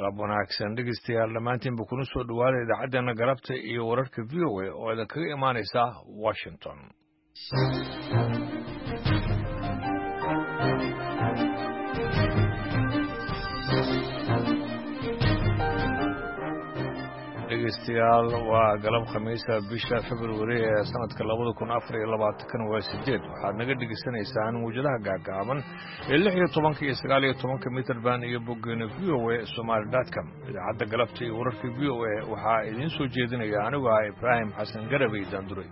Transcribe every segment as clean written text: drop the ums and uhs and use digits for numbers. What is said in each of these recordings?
galab wanaagsan dhegeystayaal dhammaantiinba kuna soo dhowaada idaacaddeenna galabta iyo wararka v o a oo idinkaga imaanaysa washington dhegeystayaal waa galab khamiisa bisha februari ee sanadka 2024 waa 8 waxaad naga dhegeysanaysaan muujadaha gaagaaban ee 16 iyo 19 mitirban iyo boggeena VOA Somali.com idaacadda galabta iyo wararka VOA waxaa idiin soo jeedinaya anigu ah Ibrahim Xasan Garabay Daanduray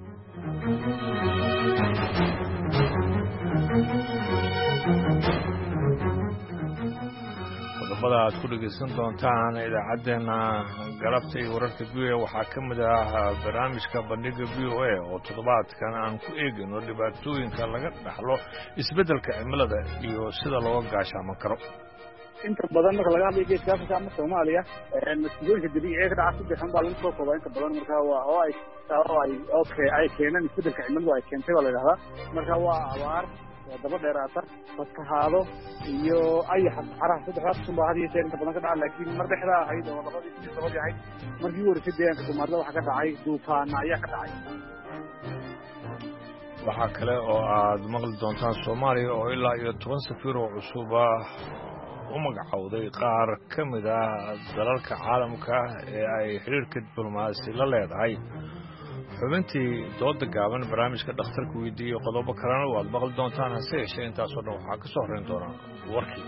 qodobada aad ku dhegeysan doontaan idaacaddeenna galabta iyo wararka v o a waxaa ka mid ah barnaamijka bandhiga v o a oo toddobaadkan aan ku eegayno dhibaatooyinka laga dhaxlo isbeddelka cimilada iyo sida looga gaashaaman karo inta badan marka laga hadlayo geeska Afrika ama Soomaaliya masiibooyinka dabiiciga ka dhaca saddex baa lagu soo koobay inta badan marka waa oo ay keenaan isbeddelka cimilada ay keentay waa la yiraahdaa marka waa abaar daba dheeraata fatahaado iyo ayax saxaraha saddexdaas sunba hadiyo jeer inta badan ka dhaca laakiin mar dhexda ahayd oo labadii ahayd markii wareysay deegaanka Soomaalida waxa ka dhacay duufaan ayaa ka dhacay waxaa kale oo aad maqli doontaan Soomaaliya oo ilaa iyo 10 safiir oo cusub u magacowday qaar ka mid ah dalalka caalamka ee ay xiriirka diblomaasi la leedahay xubintii dooda gaaban barnaamijka dhakhtarka weydiiyey qodobo kalena waad maqli doontaan hase yeeshee intaasoo dhan waxaa ka soo horrayn doonaa warkii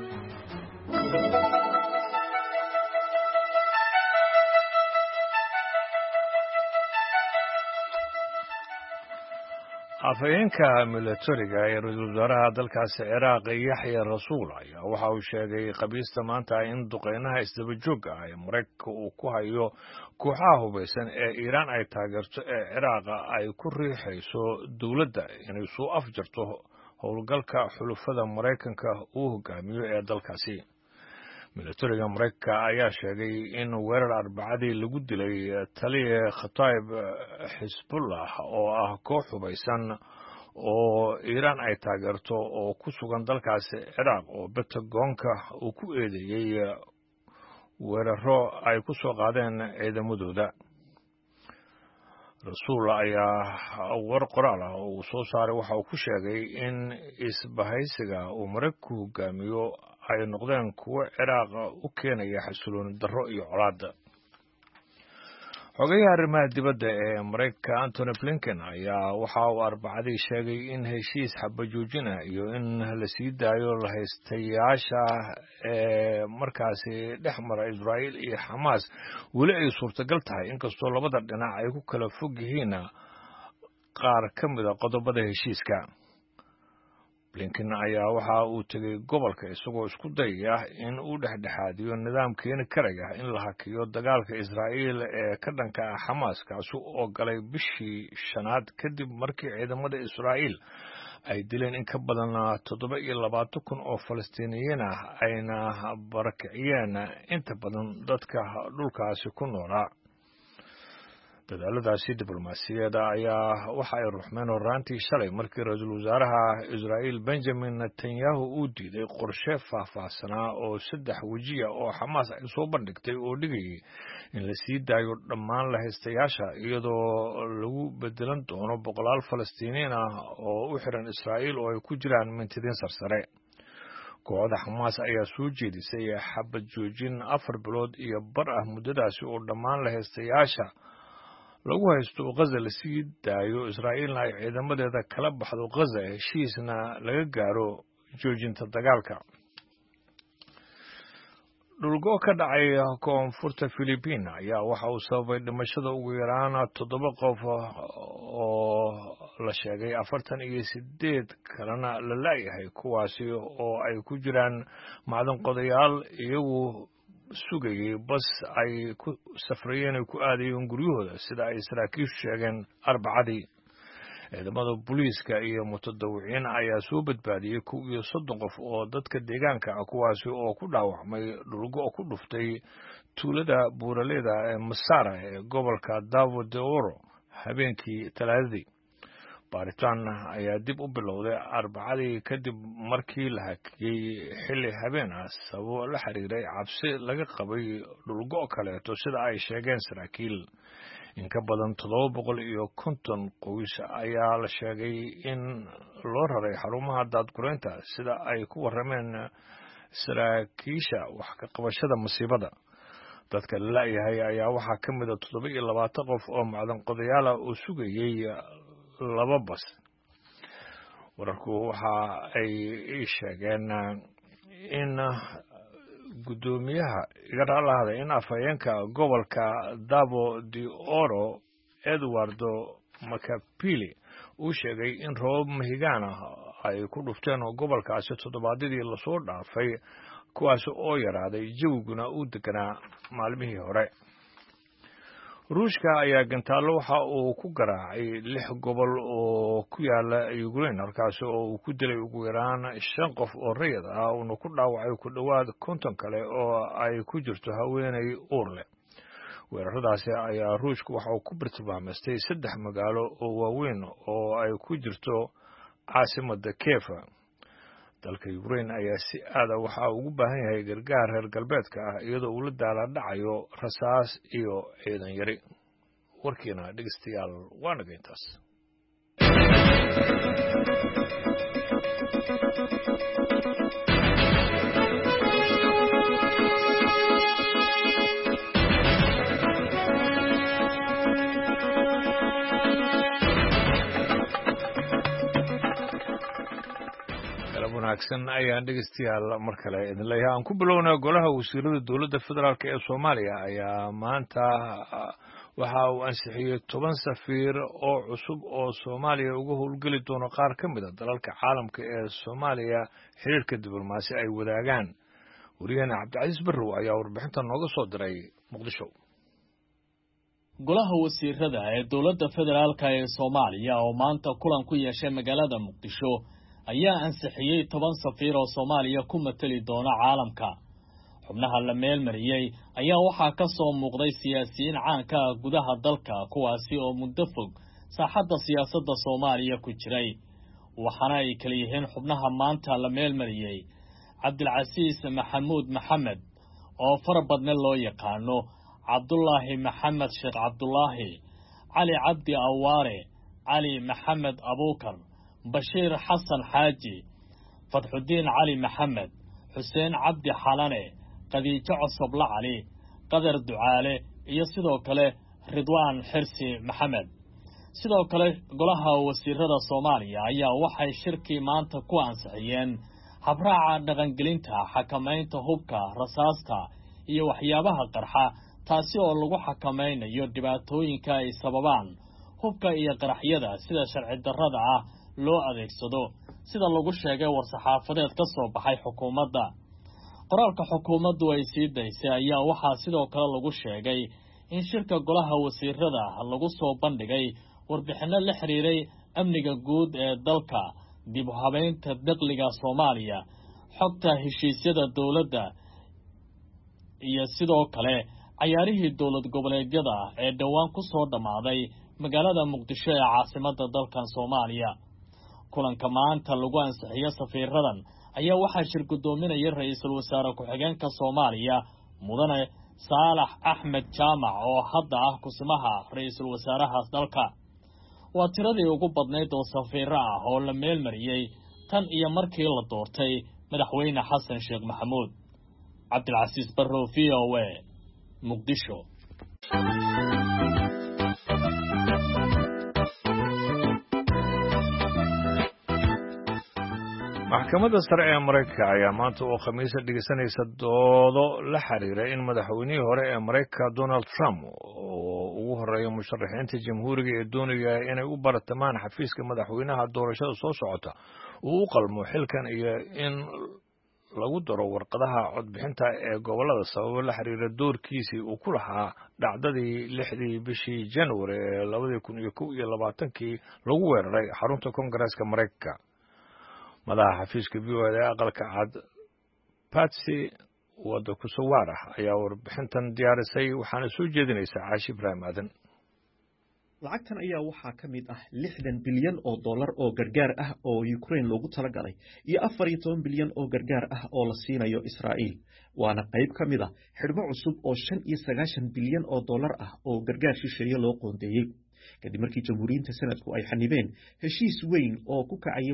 afhayeenka milatariga ee ra-iisul wasaaraha dalkaasi ciraaq yaxya rasuul ayaa waxa uu sheegay khamiista maanta in duqeynaha isdaba joogga ah ee maraykanka uu ku hayo kooxaha hubaysan ee iiraan ay taageerto ee ciraaqa ay ku riixayso dowladda inay soo afjarto howlgalka xulufada maraykanka uu hogaamiyo ee dalkaasi milatariga maraykanka ayaa sheegay in weerar arbacadii lagu dilay taliya khataib xisbullah oo ah koox hubaysan oo iiraan ay taageerto oo ku sugan dalkaasi ciraaq oo bentagoonka uu ku eedeeyey weeraro ay ku soo qaadeen ciidamadooda rasuul ayaa war qoraal ah oo uu soo saaray waxa uu ku sheegay in isbahaysiga uu maraykanku hogaamiyo ay noqdeen kuwo ciraaq u keenaya xasilooni darro iyo colaadda xogayaha arrimaha dibadda ee maraykanka Antony Blinken ayaa waxa uu arbacadii sheegay in heshiis xabajoojina iyo in la sii daayo lahaystayaasha ee markaasi dhex mara Israa'iil iyo Xamaas weli ay suurtagal tahay inkastoo labada dhinac ay ku kala fog yihiin qaar ka mid a qodobada heshiiska Blinken ayaa waxa uu tegay gobolka isagoo isku dayaya in uu dhexdhexaadiyo nidaam keeni karaya in la hakiyo dagaalka Israa'iil ee ka dhanka ah Xamaas kaasi oo galay bishii shanaad kadib markii ciidamada Israa'iil ay dileen in ka badan 27,000 oo Falastiiniyiin ah ayna barakiciyeen inta badan dadka dhulkaasi ku noolaa dadaaladaasi diblomaasiyadda ayaa waxa ay ruxmeen horaantii shalay markii ra-iisul wasaaraha Israa'iil Benjamin Netanyahu uu diiday qorshe faahfaahsanaa oo 3 wajiya oo Xamaas ay soo bandhigtay oo dhigayay in la sii daayo dhammaan lahaystayaasha iyadoo lagu bedelan doono boqolaal Falastiiniyiin ah oo u xiran Israa'iil oo ay ku jiraan mintidiin sarsare kooxda Xamaas ayaa soo jeedisay xabad joojin 4 bilood iyo bar ah muddadaasi oo dhammaan lahaystayaasha lagu haysto Gaza la sii daayo Israa'iilna ay ciidamadeeda kala baxdo Gaza heshiisna laga gaaro joojinta dagaalka dhulgo ka dhacay koonfurta Philippines ayaa waxa uu sababay dhimashada ugu yaraan 7 qof oo la sheegay 48 kalena la laayahay kuwaasi oo ay ku jiraan macdan qodayaal iyagu sugayay bas ay ku safrayeen ay ku aadayeen guryahooda sida ay saraakiishu sheegeen arbacadii ciidamada booliiska iyo mutadawiciin ayaa soo badbaadiyey 30 qof oo dadka deegaanka ah kuwaasi oo ku dhaawacmay dhulgo ku dhuftay tuulada buuraleyda ee Masara ee gobolka Davao de Oro habeenkii Talaadadii baaritaan ayaa dib u bilowday arbacadii kadib markii la hakiyey xilli habeen ah sababo la xiriiray cabsi laga qabay dhulgo' kaleeto sida ay sheegeen saraakiil. in ka badan 750 qoys ayaa la sheegay in loo raray xarumaha daadgureynta sida ay ku warrameen saraakiisha wax ka qabashada masiibada. dadka la la'yahay ayaa waxaa ka mid ah 27 qof oo macdan qodayaal ah oo sugayay 2 bas. wararku waxa ay sheegeen in gudoomiyaha iga raalahaday in afhayeenka gobolka Dabo de Oro Eduardo Macapili uu sheegay in roob mahigaan ah ay ku dhufteen gobolkaasi toddobaadadii la soo dhaafay kuwaas oo yaraaday jawiguna uu deganaa maalmihii hore. ruushka ayaa gantaalo waxa uu ku garaacay 6 gobol oo ku yaala Ukraine halkaas oo uu ku dilay ugu yaraan 5 qof oo rayid ah oo ku dhaawacay ku dhawaad 50 kale oo ay ku jirto haweeney uur leh. weeraradaasi ayaa ruushku waxa uu ku bartilmaameystay 3 magaalo oo waaweyn oo ay ku jirto caasimadda Kiev. dalka Ukraine ayaa si aad ah waxa uu ugu baahan yahay gargaar reer galbeedka ah iyadoo uu la daalaa dhacayo rasaas iyo ciidan yari. warkiina dhegeystayaal waa naga intaas. wanaagsan ayaan dhegeystayaal mar kale idin leeyahay. aan ku bilownaa golaha wasiirada dowladda federaalk ee Soomaaliya ayaa maanta waxa uu ansixiyey 10 safiir oo cusub oo Soomaaliya uga howlgeli doono qaar ka mid ah dalalka caalamka ee Soomaaliya xiriirka diblomaasi ay wadaagaan. wariyahana Cabdicasiis Barrow ayaa warbixinta nooga soo diray Muqdisho. golaha wasiirada ee dowladda federaalk ee Soomaaliya oo maanta kulan ku yeeshay magaalada Muqdisho ayaa ansixiyey 10 safiir oo Soomaaliya ku matali doona caalamka. xubnaha la meel mariyay ayaa waxaa ka soo muuqday siyaasiyiin caan ka ah gudaha dalka kuwaasi oo muddo fog saaxadda siyaasadda Soomaaliya ku jiray. waxaana ay kala yihiin xubnaha maanta la meel mariyay Cabdilcasiis Maxamuud Maxamed oo farbadne loo yaqaano, Cabdullaahi Maxamed Sheekh Cabdullaahi, Cali Cabdi Awaare, Cali Maxamed Abuukar, Bashiir Xasan Xaaji, Fatxudiin Cali Maxamed, Xuseen Cabdi Xalane, Qadiijo Cosoble Cali, Qadar Ducaale iyo sidoo kale Ridwaan Xirsi Maxamed. sidoo kale golaha wasiirada Soomaaliya ayaa waxay shirkii maanta ku ansixiyeen habraaca dhaqangelinta xakamaynta hubka, rasaasta iyo waxyaabaha qarxa taasi oo lagu xakameynayo dhibaatooyinka ay sababaan hubka iyo qaraxyada sida sharci darrada ah loo adeegsado sida lagu sheegay war-saxaafadeed ka soo baxay xukuumadda. qoraalka xukuumaddu ay sii daysay ayaa waxaa sidoo kale lagu sheegay in shirka golaha wasiirada lagu soo bandhigay warbixino la xiriiray amniga guud ee dalka, dib u habeynta dakhliga Soomaaliya, xogta heshiisyada dowladda iyo sidoo kale cayaarihii dowlad goboleedyada ee dhawaan ku soo dhamaaday magaalada Muqdisho ee caasimadda dalkan Soomaaliya. kulanka maanta lagu ansixiyo safiiradan ayaa waxaa shir gudoominaya ra'iisul wasaare ku-xigeenka Soomaaliya mudane Saalax Axmed Jaamac oo hadda ah kusimaha ra'iisul wasaaraha dalka. waa tiradii ugu badnayd oo safiiro ah oo la meel mariyay tan iyo markii la doortay madaxweyne Xasan Sheekh Maxamuud. Cabdilcasiis Barrow, VOA, Muqdisho. maxkamadda sare ee Mareykanka ayaa maanta oo Khamiis dhigeysanaysa doodo la xiriira in madaxweynihii hore ee Mareykanka Donald Trump oo ugu horeeyay musharaxiinta jamhuuriga ee doonaya inay u baratamaan xafiiska madaxweynaha doorashada soo socota uu u qalmo xilkan iyo in lagu daro warqadaha codbixinta ee gobolada sababo la xiriira doorkiisii uu ku lahaa dhacdadii 6 bishii January ee 2021 lagu weeraray xarunta Koongareeska Mareykanka. madaxa xafiiska VOA ee aqalka cad Patsy Wadakusawara ayaa warbixintan diyaarisay waxaana soo jeedinaysa Caashi Ibraahim Aadan. lacagtan ayaa waxaa ka mid ah $60 bilyan oo gargaar ah oo Ukraine loogu talagalay iyo $14 bilyan oo gargaar ah oo la siinayo Israa'iil waana qayb ka mid ah xidhmo cusub oo $95 bilyan ah oo gargaar shisheeye loo qoondeeyay kadib markii jamhuuriyinta sanadku ay xanibeen heshiis weyn oo ku kacay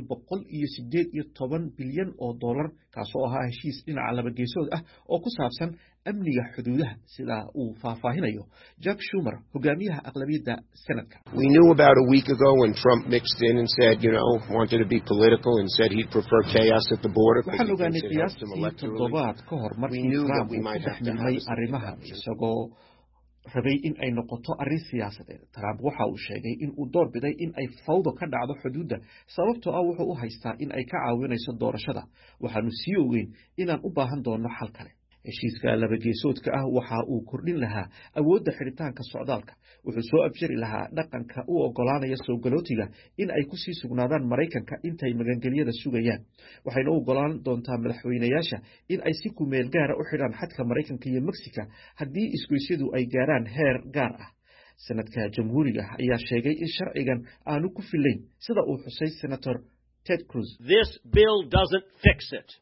$118 bilyan kaasoo ahaa heshiis dhinaca laba geesood ah oo ku saabsan amniga xuduudaha sida uu faahfaahinayo Jack Schumer hogaamiyaha aqlabiyadda sanadka. We knew about a week ago when Trump mixed in and said, wanted to be political and said he'd prefer chaos at the border. Waxaan ogaanay qiyaastii toddobaad ka hor markii Trump uu ku dhex milmay arrimaha isagoo rabay in ay noqoto arrin siyaasadeed. Trump waxa uu sheegay in uu door biday in ay fawdo ka dhacdo xuduudda sababtoo ah wuxuu u haystaa in ay ka caawinayso doorashada waxaanu sii ogeyn inaan u baahan doono xal kale. heshiiska laba geesoodka ah waxa uu kordhin lahaa awoodda xiritaanka socdaalka wuxuu soo abjari lahaa dhaqanka u ogolaanaya soo galootiga in ay ku sii sugnaadaan Mareykanka intay magangeliyada sugayaan waxayna u ogolaan doontaa madaxweynayaasha in ay si ku meel gaar ah u xidhaan xadka Mareykanka iyo Mexico haddii isgoysyadu ay gaaraan heer gaar ah sanadka jamhuuriga ayaa sheegay in sharcigan aanu ku filayn sida uu xusay Senator Ted Cruz. This bill doesn't fix it.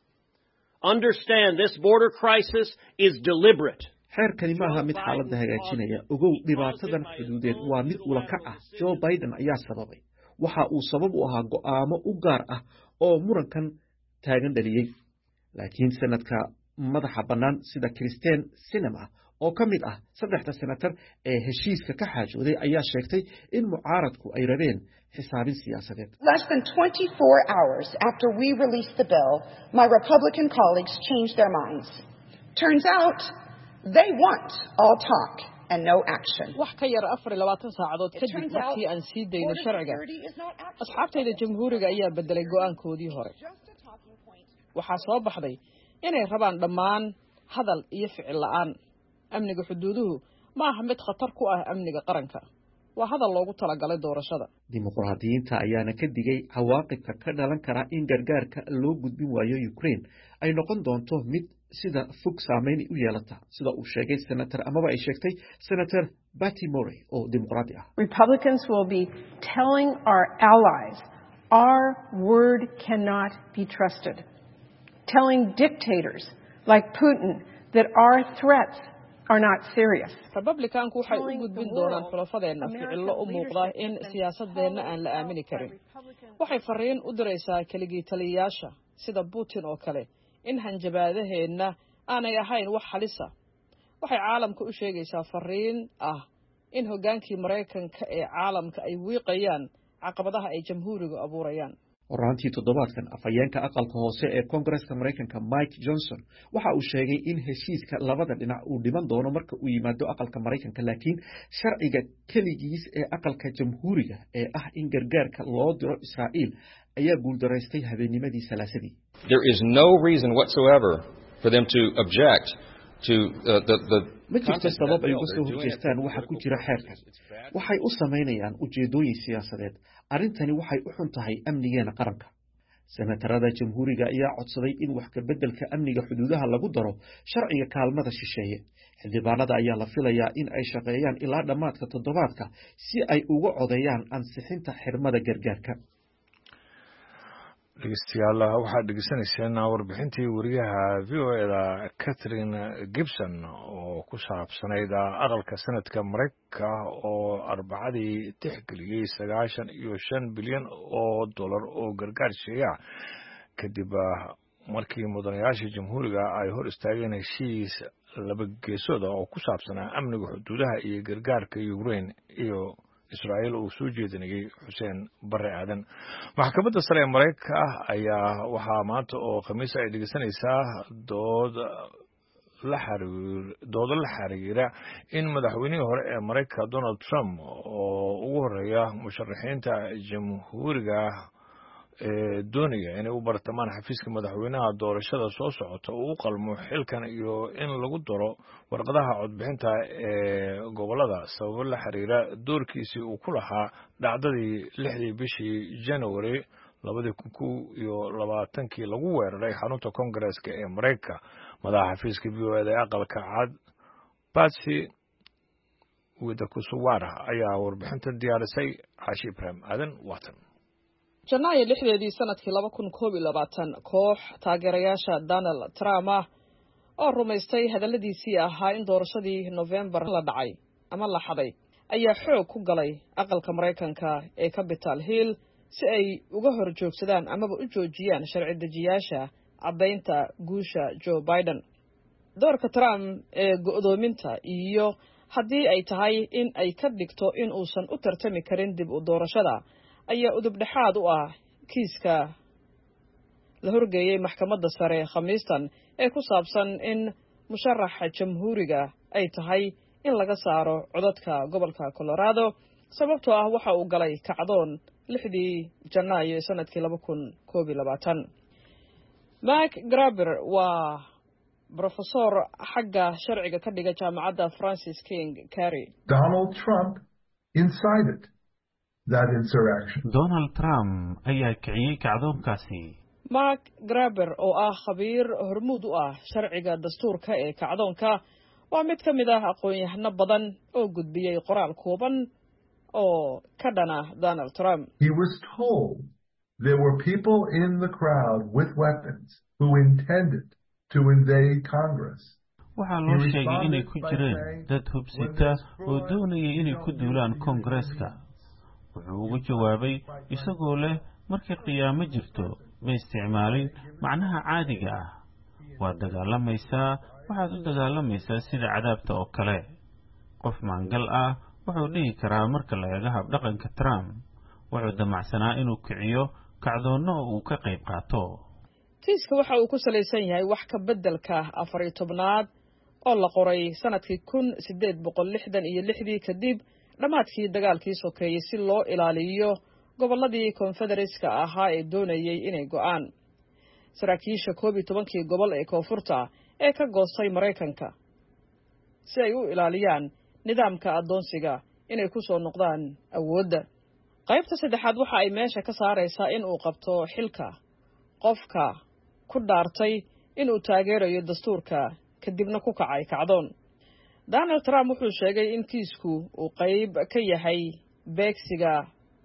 Understand this border crisis is deliberate. xeerkani maaha mid xaaladda hagaajinaya ogow dhibaatadan xuduudeed waa mid ula kac ah Joe Biden ayaa sababay waxa uu sabab u ahaa go'aamo u gaar ah oo murankan taagan dhaliyay laakiin sanadka madaxa bannaan sida Kristen Sinema oo ka mid ah saddexda senator ee heshiiska ka xaajooday ayaa sheegtay in mucaaradku ay rabeen xisaabin siyaasadeed. Less than 24 hours after we released the bill, my Republican colleagues changed their minds. Turns out they want all talk and no action. wax ka yar 24 saacadood kadib markii aan sii dayno sharciga asxaabtayda jamhuuriga ayaa bedelay go'aankoodii hore waxaa soo baxday inay rabaan dhammaan hadal iyo ficil la'aan amniga xuduuduhu ma aha mid khatar ku ah amniga qaranka waa hadal loogu talagalay doorashada. dimuqraadiyiinta ayaana ka digay cawaaqibka ka dhalan kara in gargaarka loo gudbin waayo Ukraine ay noqon doonto mid sida fog saameyn u yeelata sida uu sheegay senator amaba ay sheegtay senator Patty Murray oo dimuqraadi ah. Republicans will be telling our allies our word cannot be trusted. Telling dictators like Putin that our threats are not serious. Republicanku waxay u gudbin doonaan xulafadeena ficillo u muuqda in siyaasadeena aan la aamini karin. Waxay fariin u diraysaa kaligii taliyayaasha sida Putin oo kale in hanjabaadaheena aanay ahayn wax halisa. Waxay caalamka u sheegaysaa fariin ah in hogaankii Mareykanka ee caalamka ay wiiqayaan caqabadaha ay jamhuurigu abuurayaan. Horaantii toddobaadkan afhayeenka aqalka hoose ee Koongareeska Mareykanka Mike Johnson waxa uu sheegay in heshiiska labada dhinac uu dhiman doono marka uu yimaado aqalka Mareykanka laakiin sharciga kaligiis ee aqalka jamhuuriga ee ah in gargaarka loo diro Israa'iil ayaa guuldaraystay habeennimadii Salaasadii. There is no reason whatsoever for them to object to the ma jirto sabab ay uga soo horjeestaan waxa ku jira xeerkan waxay u sameynayaan ujeedooyin siyaasadeed arrintani waxay u xun tahay amnigeena qaranka senatarada jamhuuriga ayaa codsaday in wax ka beddelka amniga xuduudaha lagu daro sharciga kaalmada shisheeye xildhibaanada ayaa la filayaa in ay shaqeeyaan ilaa dhammaadka toddobaadka si ay uga codeeyaan ansixinta xirmada gargaarka. dhegeystayaal waxaad dhegeysanayseen warbixintii wariyaha VOA-da Catherine Gibson oo ku saabsanayd aqalka sanadka Mareykanka oo arbacadii tixgeliyey $95 bilyan oo gargaar shisheeye kadib markii mudanayaasha jamhuuriga ay hor istaageen heshiis laba geesood oo ku saabsanaa amniga xuduudaha iyo gargaarka Ukraine iyo Israa'iil uu soo jeedinayay Xuseen Barre Aadan. Maxkamadda sare ee Mareykanka ayaa waxaa maanta oo Khamiis ay dhegeysanaysaa dood la xiriira in madaxweynihii hore ee Mareykanka Donald Trump oo ugu horeeya musharaxiinta jamhuuriga doonaya inay u bartamaan xafiiska madaxweynaha doorashada soo socota uu u qalmo xilkan iyo in lagu daro warqadaha codbixinta ee gobolada sababo la xiriira doorkiisii uu ku lahaa dhacdadii 6 bishii January 2020 lagu weeraray xarunta Koongareeska ee Mareykanka. madaxa xafiiska VOA-da aqalka cad Patsy wida kusuwaara ayaa warbixintan diyaarisay Caashi Ibraahim Aadan Watan. Janaayo 6 sanadkii 2021 koox taageerayaasha Donald Trump oo rumaystay hadalladiisii ahaa in doorashadii November la dhacay ama la xaday ayaa xoog ku galay aqalka Mareykanka ee Capitol Hill si ay uga horjoogsadaan amaba u joojiyaan sharci dejiyaasha caddaynta guusha Joe Biden. doorka Trump ee go'doominta iyo haddii ay tahay in ay ka dhigto in uusan u tartami karin dib u doorashada ayaa udub dhexaad u ah kiiska la horgeeyay maxkamadda sare Khamiistan ee ku saabsan in musharaxa jamhuuriga ay tahay in laga saaro codadka gobolka Colorado sababtoo ah waxa uu galay kacdoon 6 Janaayo sanadkii 2021. Mark Graber waa professor xagga sharciga ka dhiga jaamacadda Francis King Carey. Donald Trump incited that insurrection. Donald Trump ayaa kiciyay kacdoonkaasi. Mark Graber oo ah khabiir hormuud u ah sharciga dastuurka ee kacdoonka waa mid ka mid ah aqoon-yahano badan oo gudbiyay qoraal kooban oo ka dhana Donald Trump. He was told there were people in the crowd with weapons who intended to invade Congress. Waxaa loo sheegay inay ku jireen dad hubsita oo doonayay inay ku duulaan Koongareeska. Wuxuu ugu jawaabay isagoo leh markii qiyaamo jirto ma isticmaalin macnaha caadiga ah. Waa dagaalamaysaa, waxaad u dagaalamaysaa sida cadaabta oo kale. Qof maangal ah wuxuu dhihi karaa marka la eego habdhaqanka Trump wuxuu damacsanaa inuu kiciyo kacdoonno oo uu ka qayb qaato. kiiska waxa uu ku salaysan yahay wax ka beddelka 14aad oo la qoray sanadkii 1866 kadib dhamaadkii dagaalkii sokeeyay si loo ilaaliyo gobolladii Confederateska ahaa ee doonayay inay go'aan. saraakiisha 12 gobol ee koonfurta ee ka goostay Mareykanka si ay u ilaaliyaan nidaamka adoonsiga inay ku soo noqdaan awoodda. qaybta saddexaad waxa ay meesha ka saaraysaa in uu qabto xilka qofka ku dhaartay in uu taageerayo dastuurka kadibna ku kacay kacdoon. Donald Trump wuxuu sheegay in kiisku uu qayb ka yahay beegsiga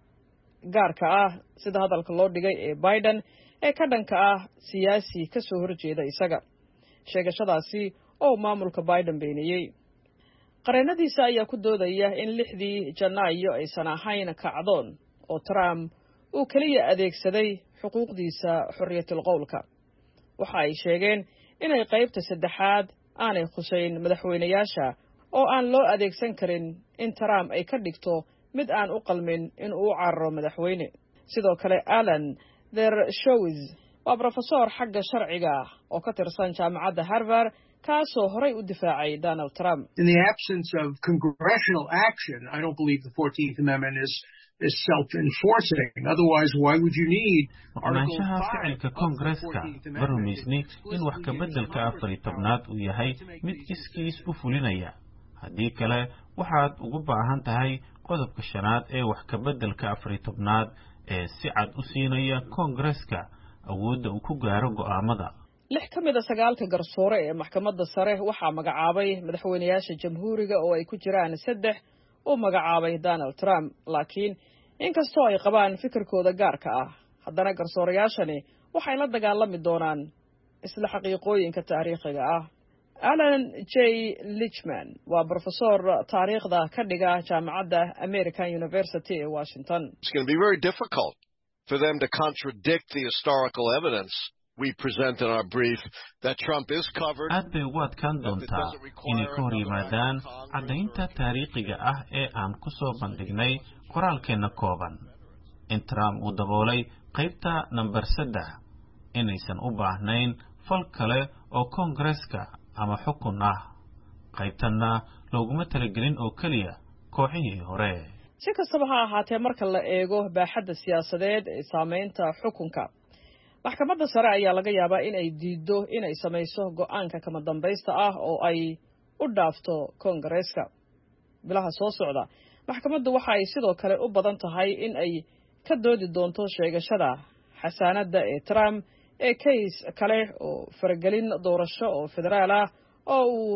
gaarka ah sida hadalka loo dhigay ee Biden ee ka dhanka ah siyaasi ka soo horjeeda isaga. sheegashadaasi oo maamulka Biden beeniyay. qareenadiisa ayaa ku doodaya in 6 Janaayo aysan ahayn kacdoon oo Trump uu kaliya adeegsaday xuquuqdiisa xorriyatul qowlka. waxa ay sheegeen inay qaybta saddexaad aanay khuseyn madaxweynayaasha oo aan loo adeegsan karin in Trump ay ka dhigto mid aan u qalmin in uu carro madaxweyne. sidoo kale Alan Dershowitz waa professor xagga sharciga oo ka tirsan jaamacadda Harvard kaasoo horay u difaacay Donald Trump. In the absence of congressional action, I don't believe the 14th Amendment is self-enforcing. Otherwise, why would you need Article 5 ficilka Koongareeska barumaysni in wax ka beddelka 14aad uu yahay mid iskiis u fulinaya. haddii kale waxaad ugu baahan tahay qodobka 5 ee wax ka beddelka 14aad ee si cad u siinaya Koongareeska awoodda uu ku gaaro go'aamada. 6 ka mid ah 9 garsoore ee maxkamadda sare waxaa magacaabay madaxweynayaasha jamhuuriga oo ay ku jiraan 3 oo magacaabay Donald Trump. laakiin inkastoo ay qabaan fikirkooda gaarka ah haddana garsooreyaashani waxay la dagaalami doonaan isla xaqiiqooyinka taariikhiga ah. Alan J. Lichman waa professor taariikhda ka dhiga jaamacadda American University ee Washington. It's going to be very difficult for them to contradict the historical evidence we present in our brief that Trump is covered. aad bay ugu adkaan doontaa inay ka hor yimaadaan caddaynta taariikhiga ah ee aan ku soo bandhignay qoraalkeenna kooban in Trump uu daboolay qaybta number 3 inaysan u baahnayn fal kale oo Koongareeska ama xukun ah. qaybtanna looguma talagelin oo keliya kooxihii hore. si kastaba ha ahaatee marka la eego baaxadda siyaasadeed ee saameynta xukunka maxkamadda sare ayaa laga yaabaa in ay diido in ay samayso go'aanka kama dambaysta ah oo ay u dhaafto Koongareeska. bilaha soo socda maxkamaddu waxa ay sidoo kale u badan tahay in ay ka doodi doonto sheegashada xasaanadda ee Trump ee case kale oo faragelin doorasho oo federaal ah oo uu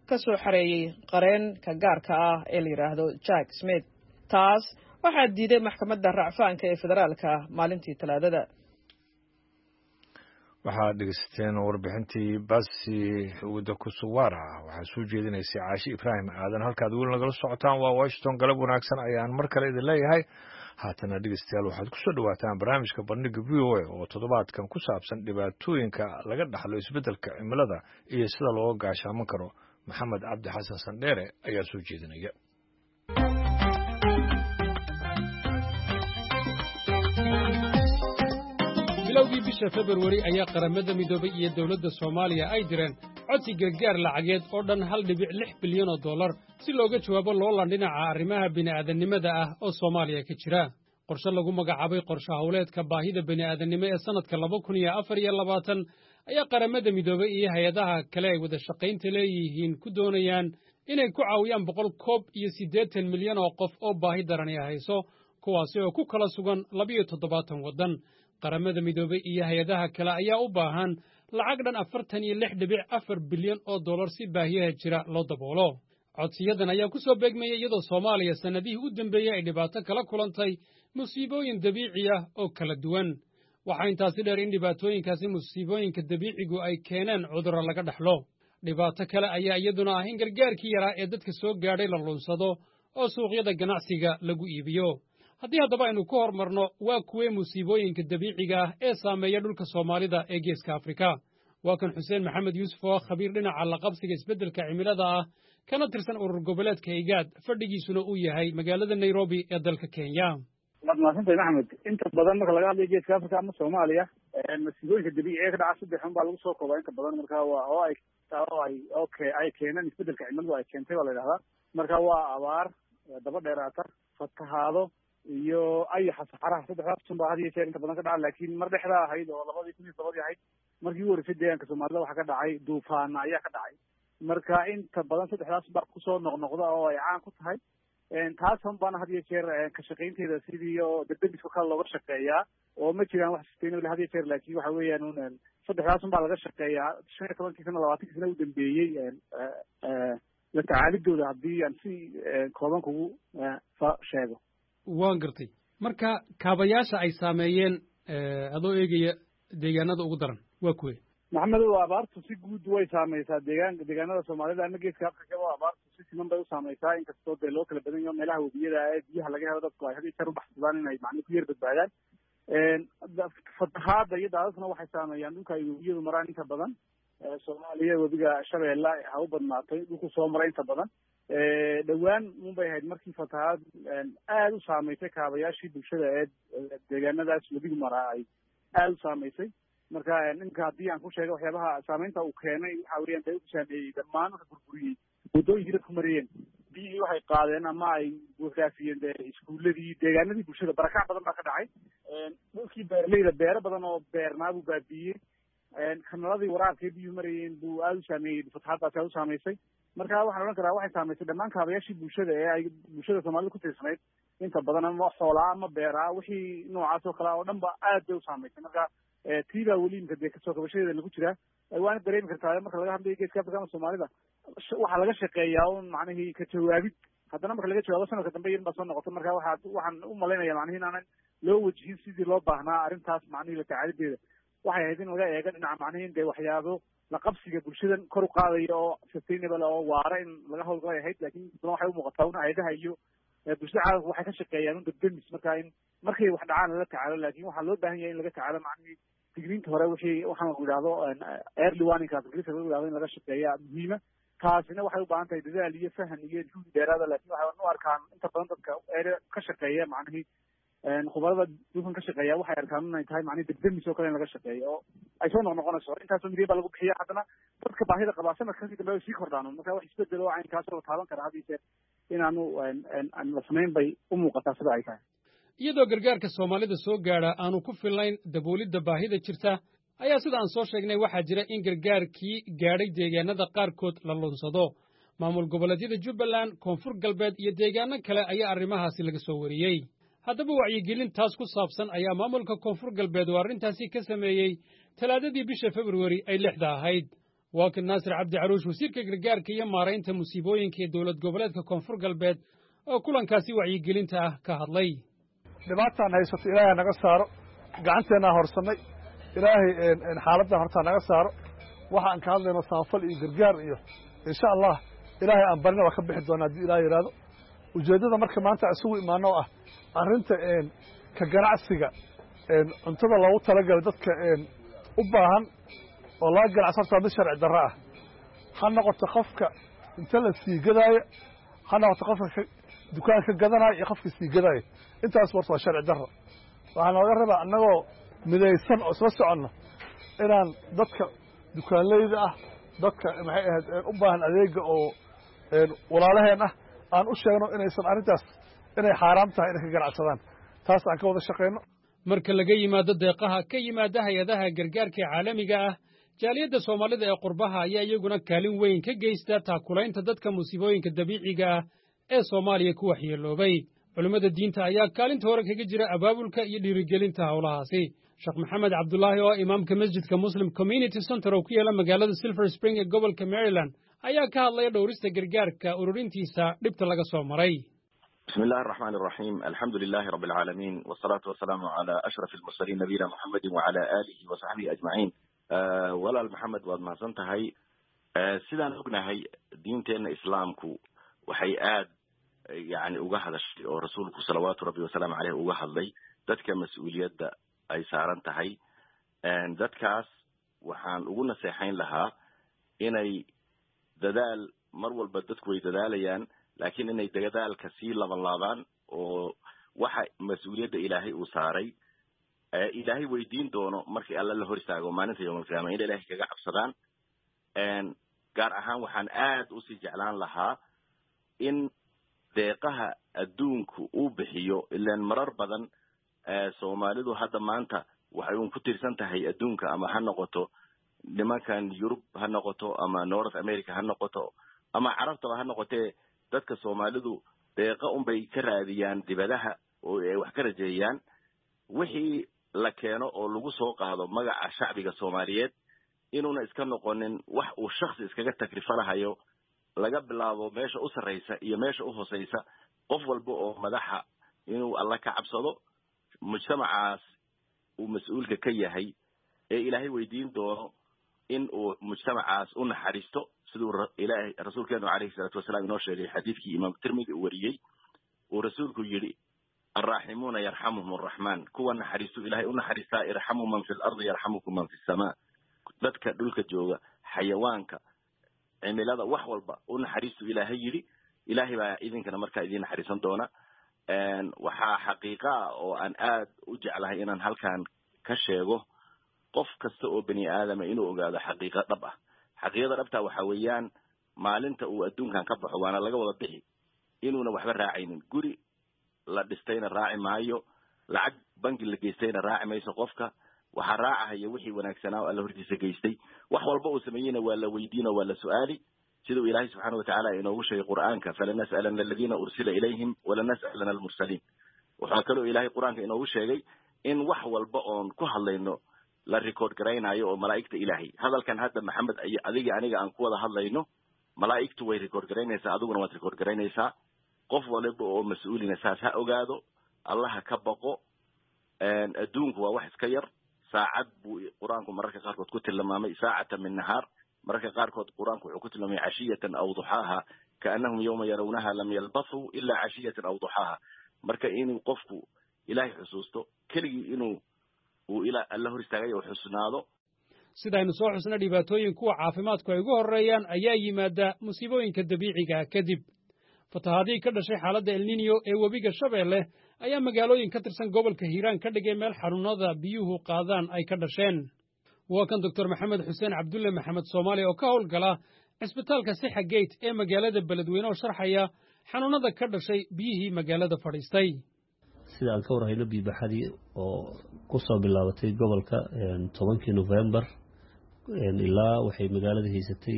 ka soo xareeyey qareenka gaarka ah ee la yidhaahdo Jack Smith. taas waxaa diiday maxkamadda racfaanka ee federaalka maalintii Talaadada. waxaad dhegeysateen warbixintii Basi Wada Kusuwara waxaa soo jeedinaysay Caashi Ibraahim Aadan. halkaad weli nagala socotaan waa Washington. galab wanaagsan ayaan mar kale idin leeyahay. haatana dhegeystayaal waxaad ku soo dhawaataan barnaamijka bandhiga VOA oo toddobaadkan ku saabsan dhibaatooyinka laga dhaxlo isbeddelka cimilada iyo sida looga gaashaaman karo. Maxamed Cabdi Xasan Sandheere ayaa soo jeedinaya. bilowgii bisha February ayaa qaramada midoobay iyo dawladda Soomaaliya ay direen codsi gargaar lacageed oo dhan 1.6 bilyan oo dollar si looga jawaabo loolan dhinaca arrimaha bini'aadanimada ah oo Soomaaliya ka jira. qorshe lagu magacaabay qorshe hawleedka baahida bini'aadanimo ee sanadka 2024 ayaa qaramada midoobay iyo hay'adaha kale ay wada shaqaynta leeyihiin ku doonayaan inay ku caawiyaan 180 milyan oo qof oo baahi daran ay hayso, kuwaasi oo ku kala sugan 72 waddan. qaramada midoobay iyo hay'adaha kale ayaa u baahan lacag dhan 46.4 bilyan oo dollar si baahiyaha jira loo daboolo. codsiyadan ayaa ku soo beegmayay iyadoo Soomaaliya sanadihii u dambeeyay ay dhibaato kala kulantay musiibooyin dabiici ah oo kala duwan. waxaa intaasi dheer in dhibaatooyinkaasi musiibooyinka dabiicigu ay keeneen cudurro laga dhaxlo. dhibaato kale ayaa iyaduna ah in gargaarkii yaraa ee dadka soo gaadhay la lunsado oo suuqyada ganacsiga lagu iibiyo. haddii haddaba aynu ku hormarno waa kuwee musiibooyinka dabiiciga ah ee saameeya dhulka Soomaalida ee Geeska Afrika. waa kan Xuseen Maxamed Yuusuf oo khabiir dhinaca la qabsiga isbeddelka cimilada ah kana tirsan urur goboleedka IGAD fadhigiisuna uu yahay magaalada Nairobi ee dalka Kenya. maadsantahay Maxamed. inta badan marka laga hadlayo Geeska Afrika ama Soomaaliya musiibooyinka dabiiciga ka dhaca saddex baa lagu soo koobaa inta badan. marka waa ay keeneen isbeddelka cimiladu ay keentay baa la yidhahdaa. marka waa abaar daba dheeraata, fatahaado iyo ayaxa saxaraha. saddexdaas unbaa had iyo jeer inta badan ka dhaca. laakiin mar dhexdaa ahayd oo 2017 ahayd markii ugu horeysay deegaanka Soomaalida waxaa ka dhacay duufaana ayaa ka dhacay. marka inta badan saddexdaas baa kusoo noqnoqda oo ay caan ku tahay. taasan baana had iyo jeer ka shaqaynteeda sidii oo degdegis kale looga shaqeeyaa oo ma jiraan wax sustainable had iyo jeer. laakiin waxa weeyaan saddexdaas baa laga shaqeeyaa 15 sano 20 sano u dambeeyey la tacaalidooda haddii aan si kooban kugu sheego. waan gartay. marka kaabayaasha ay saameeyeen adoo eegaya deegaanada ugu daran waa kuwe? maxamed, waa abaartu si guud way saameysaa deegaanada Soomaalida ama Geeska Afrika. waa abaartu si siman bay u saameysaa, inkastoo dee loo kala badan yaho meelaha webiyada ee biyaha laga helo dadku ay had iyo jeer u baxsadaan inay macni ku yar badbaadaan. fatahaada iyo daadadkuna waxay saameeyaan dhulka ay webiyadu maraan inta badan. Soomaaliya webiga Shabeelle ha u badnaatay dhulku soo maray inta badan. dhowaan unbay ahayd markii fatahaad aada u saameysay kaabayaashii bulshada ee deegaanadaas webigu maraa ay aada u saameysay. marka ninka haddii aan ku sheego waxyaabaha saameynta uu keenay waxa weeyaan dee u saameeyey dhammaan marka burburiyey waddooyinkii dadku mariyeen biyihii waxay qaadeen ama ay buuxaafiyeen dee iskuuladii deegaanadii bulshada. barakac badan baa ka dhacay. dhulkii beeraleyda beero badan oo beernaa buu baabiiyey. kanaladii waraabkay biyuhu marayeen buu aada u saameeyey. fatahaaddaasi aada u saameysay. marka waxaan odhan karaa waxay saameysay dhammaan kaabayaashii bulshada ee ay bulshada Soomaalida ku tiirsanayd inta badan, ama xoolaa ama beeraa wixii noocaas oo kale oo dhan ba aad bay u saameysay. marka tiibaa weli imka dee kasoo kabashadeeda lagu jiraa. waana dareemi kartaa marka laga hadlayo Geeska Afrika ama Soomaalida waxaa laga shaqeeyaa un macnihii ka jawaabid. haddana marka laga jawaabo sanadka dambe iyadan baa soo noqota. marka waxaan u malaynaya macnihi inaanan loo wajihin sidii loo baahnaa arrintaas macnihii la tacaalideeda. waxay ahayd in laga eego dhinaca macnihi dee waxyaabo la qabsiga bulshadan kor u qaadaya oo sustainable oo waara in laga hawlgalay ahayd. laakiin badan waxay u muuqataa un hay'adaha iyo bulshada caalamka waxay ka shaqeeyaan un degdemis. marka in markay wax dhacaan lala tacaalo. laakiin waxaa loo baahan yahay in laga tacaalo macnihi digniinta hore wixii waxaan lagu yidhahdo early warningkaas ingiriiska lagu yidhahdo in laga shaqeeya muhiima. taasina waxay u baahan tahay dadaal iyo fahan iyo juhdi dheeraada. laakiin waxay u arkaan inta badan dadka ka shaqeeya macnihi khubarada dhulkan ka shaqeeya waxay arkaan inay tahay macnihi degdemis oo kale in laga shaqeeyo oo ay soo noqnoqonayso. intaasoo milyan baa lagu bixiya. haddana dadka baahida qabaa sanadka kasii dambe sii kordhaan. marka wax isbedel oo caynkaasoo la taaban kara had iyo jeer inaanu la samayn bay u muuqataa sida ay tahay. iyadoo gargaarka Soomaalida soo gaadha aanu ku fillayn daboolidda baahida jirta ayaa sida aan soo sheegnay waxaa jira in gargaarkii gaadhay deegaanada qaarkood la lunsado. maamul goboleedyada Jubbaland, Koonfur Galbeed iyo deegaano kale ayaa arrimahaasi laga soo wariyey. haddaba wacyigelin taas ku saabsan ayaa maamulka Koonfur Galbeed oo arrintaasi ka sameeyey Talaadadii bisha February ay 6 ahayd. waa kan naasir cabdi caruush wasiirka gargaarka iyo maaraynta musiibooyinka ee dowlad goboleedka koonfur galbeed oo kulankaasi wacyigelinta ah ka hadlay. dhibaataan haysato ilaahay naga saaro, gacanteennaa horsannay, ilaahay xaaladdan hortaa naga saaro. waxa aan ka hadlayno saafal iyo gargaar iyo insha Allah ilaahay aan barina waa ka bixi doonaa haddii ilaahay yidhaahdo. ujeeddada marka maanta isugu imaano ah arrinta ka ganacsiga cuntada loogu talagalay dadka u baahan oo laga ganacsato mid sharci darro ah, ha noqoto qofka inta la sii gadaayo, ha noqoto qofka dukaanka gadanaayo iyo qofka sii gadaayo. intaas warta waa sharci darro. waxaa nooga rabaa annagoo midaysan oo isla soconno inaan dadka dukaanleyda ah, dadka maxay ahayd u baahan adeega oo walaalaheen ah aan u sheegno inaysan arrintaas inay xaaraam tahay inay ka ganacsadaan. taas aan ka wada shaqayno. marka laga yimaado deeqaha ka yimaada hay-adaha gargaarka caalamiga ah, jaaliyadda Soomaalida ee qurbaha ayaa iyaguna kaalin weyn ka geysta taakulaynta dadka musiibooyinka dabiiciga ah ee Soomaaliya ku waxyeeloobay. culimada diinta ayaa kaalinta hore kaga jira abaabulka iyo dhiirigelinta hawlahaasi. Sheekh Maxamed Cabdullaahi oo imaamka masjidka Muslim Community Center oo ku yaala magaalada Silver Spring ee gobolka Maryland ayaa ka hadlaya dhowrista gargaarka ururintiisa dhibta laga soo maray. بسم الله الرحمن الرحيم الحمد لله رب العالمين والصلاة والسلام على أشرف المرسلين نبينا محمد وعلى آله وصحبه أجمعين. ولا محمد وما سنتهي سيدان أقنهي دينتين إسلامكو وحيآد يعني أجهد ورسولك صلوات ربي وسلام عليه أجهد لي ذاتك مسؤوليات أي سارنتهي ذاتكاس وحان أقولنا سيحين لها إني ددال مرول بدتكو يدداليان laakiin inay dagaalka sii laban oo waxa mas'uuliyadda Ilaahay uu saaray Ilaahay weydiin doono markii alla la hor istaago maalinta yawmal qiyaamah in Ilaahay kaga cabsadaan gaar ahaan waxaan aad u sii jeclaan lahaa in deeqaha adduunku uu bixiyo ilaan marar badan Soomaalidu hadda maanta waxay ku tirsan tahay adduunka ama ha noqoto nimankan Yurub ha noqoto ama North America ha noqoto ama Carabta ha noqotee dadka Soomaalidu deeqa bay ka raadiyaan dibadaha oo ay wax ka rajeeyaan wixii la keeno oo lagu soo qaado magaca shacbiga Soomaaliyeed inuuna iska noqonin wax uu shakhsi iskaga takrifalahayo laga bilaabo meesha u sareysa iyo meesha u hooseysa qof walba oo madaxa inuu alla ka cabsado mujtamacaas uu mas'uulka ka yahay ee Ilaahay weydiin doono in uu mujtamacaas u naxariisto sidoo Ilaahay rasuulkeenu alayhi salatu wasalaam inoo sheegay xadiiskii Imaam Tirmidhi uu wariyay oo rasuulku yiri arrahimuna yarhamuhumur rahman kuwa naxariisto Ilaahay u naxariistaa irhamu man fil ardi yarhamukum man fis samaa dadka dhulka jooga xayawaanka cimilada wax walba u naxariisto Ilaahay yiri Ilaahay baa idinkana markaa idin naxariisan doona waxa xaqiiqa oo aan aad u jeclahay inaan halkaan ka sheego qof kasta oo bani aadama inuu ogaado xaqiiqo dhab ah xaqiiqada dhabta waxa weeyaan maalinta uu adduunkan ka baxo waana laga wada bixi inuuna waxba raacaynin guri la dhistayna raaci maayo lacag bangi la geystayna raaci mayso qofka waxa raacaya wixii wanaagsanaa oo alla hortiisa geystay wax walba uu sameeyina waa la weydiino waa la su'aali sidoo Ilaahay subhanahu wa ta'ala inoogu sheegay quraanka falanas'alanna alladhina ursila ilayhim wala nas'alanna al-mursalin waxa kaloo Ilaahay quraanka inoogu sheegay in wax walba oon ku hadlayno la record garaynayo oo malaa'ikta Ilaahay hadalkan hadda Maxamed adiga aniga aan ku wada hadlayno malaa'iktu way record garaynaysaa adiguna waad record garaynaysaa qof walba oo mas'uulina saas ha ogaado Allah ka baqo adduunku waa wax iska yar saacad buu quraanku mararka qaarkood ku tilmaamay saacatan min nahaar mararka qaarkood quraanku wuxuu ku tilmaamay ashiyatan aw duhaha kaanahum yawma yarawnaha lam yalbathu illa ashiyatan aw duhaha marka inuu qofku Ilaahay xusuusto keligii inuu uu ila alla hor istaagay oo xusnaado sidaynu soo xusna dhibaatooyin kuwa caafimaadku ay ugu horeeyaan ayaa yimaada musiibooyinka dabiiciga kadib fatahaadii ka dhashay xaaladda El Niño ee webiga Shabeelle ayaa magaalooyin ka tirsan gobolka Hiiraan ka dhigay meel xarunada biyuhu qaadaan ay ka dhasheen waa kan Dr. Maxamed Xuseen Cabdulle Maxamed Soomaali oo ka howlgala cisbitaalka Sixa Gate ee magaalada Beledweyne oo sharxaya xanuunada ka dhashay biyihii magaalada fadhiistay sida aan ka warhayno biibaxadii oo ku soo bilaabatay gobolka 10 November ilaa waxay magaalada haysatay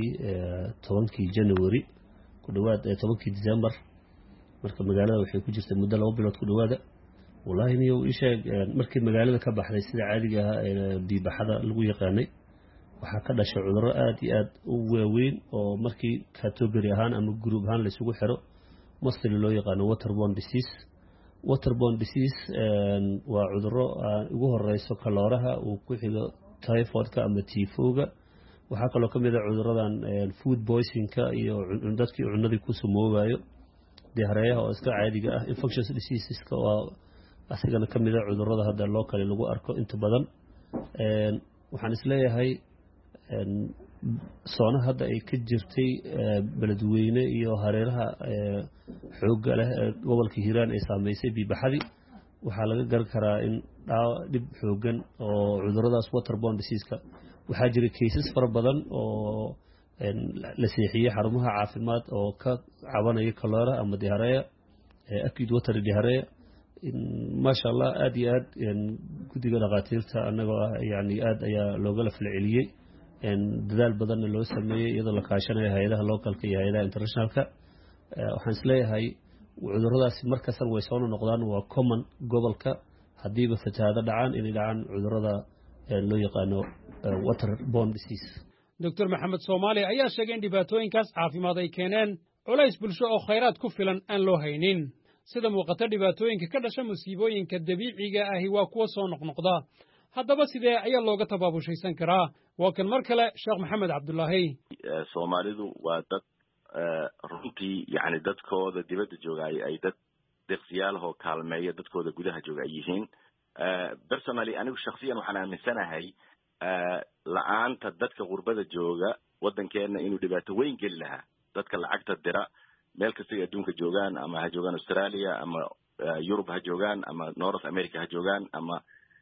10 January ku dhawaad 10 December marka magaalada waxay ku jirtay muddo 2 bilood ku dhawaada wallahi inuu isheeg markii magaalada ka baxday sida caadiga ah biibaxada lagu yaqaanay waxaa ka dhashay cudurro aad iyo aad u waaweyn oo markii category ahaan ama group ahaan la isugu xiro mostly loo yaqaano waterborne disease waa cudurro ugu horeyso kalooraha uu ku xigo typhoidka ama tifoga waxaa kaloo ka mid ah cudurradan food poisonka iyo dadkii cunadii ku samoobayo diarrhea oo iska caadiga ah infectious diseaseska oo asigana ka mid ah cudurrada hadda loo kale lagu arko inta badan waxaan isleeyahay soona hadda ay ka jirtay beledweyne iyo hareeraha xoogga leh ee gobolka hiiraan ay saameysay biibaxadii waxaa laga garan karaa in dhib xooggan oo cudurradaas waterborne diseaseka waxaa jira cases fara badan oo la seexiyey xarumaha caafimaad oo ka cabanaya cholera ama diarrhea acute watery diarrhea maasha allah aad iyo aad guddiga dhakhaatiirta annagoo ah yani aad ayaa loogala falceliyey dadaal badanna loo sameeyey iyadoo la kaashanayo hay-adaha localka iyo hay-adaha internationalka waxaan isleeyahay cudurradaasi markastan way soo noqdaan waa common gobolka haddiiba fatahaado dhacaan inay dhacaan cudurrada loo yaqaano waterborne disease doctor maxamed soomaali ayaa sheegay in dhibaatooyinkaas caafimaad ay keeneen culays bulsho oo khayraad ku filan aan loo haynin sida muuqata dhibaatooyinka ka dhasha musiibooyinka dabiiciga ahi waa kuwa soo noqnoqda haddaba sidee ayaa looga tabaabushaysan karaa waa kan mar kale sheekh maxamed cabdulaahi soomaalidu waa dad runtii yani dadkooda dibadda jooga ay dad deeqsiyaalahoo kaalmeeya dadkooda gudaha jooga ay yihiin personally anigu shaksiyan waxaan aaminsanahay la-aanta dadka gurbada jooga waddankeenna inuu dhibaato weyn geli lahaa dadka lacagta dira meel kastay adduunka joogaan ama ha joogaan australia ama yurub ha joogaan ama north america ha joogaan ama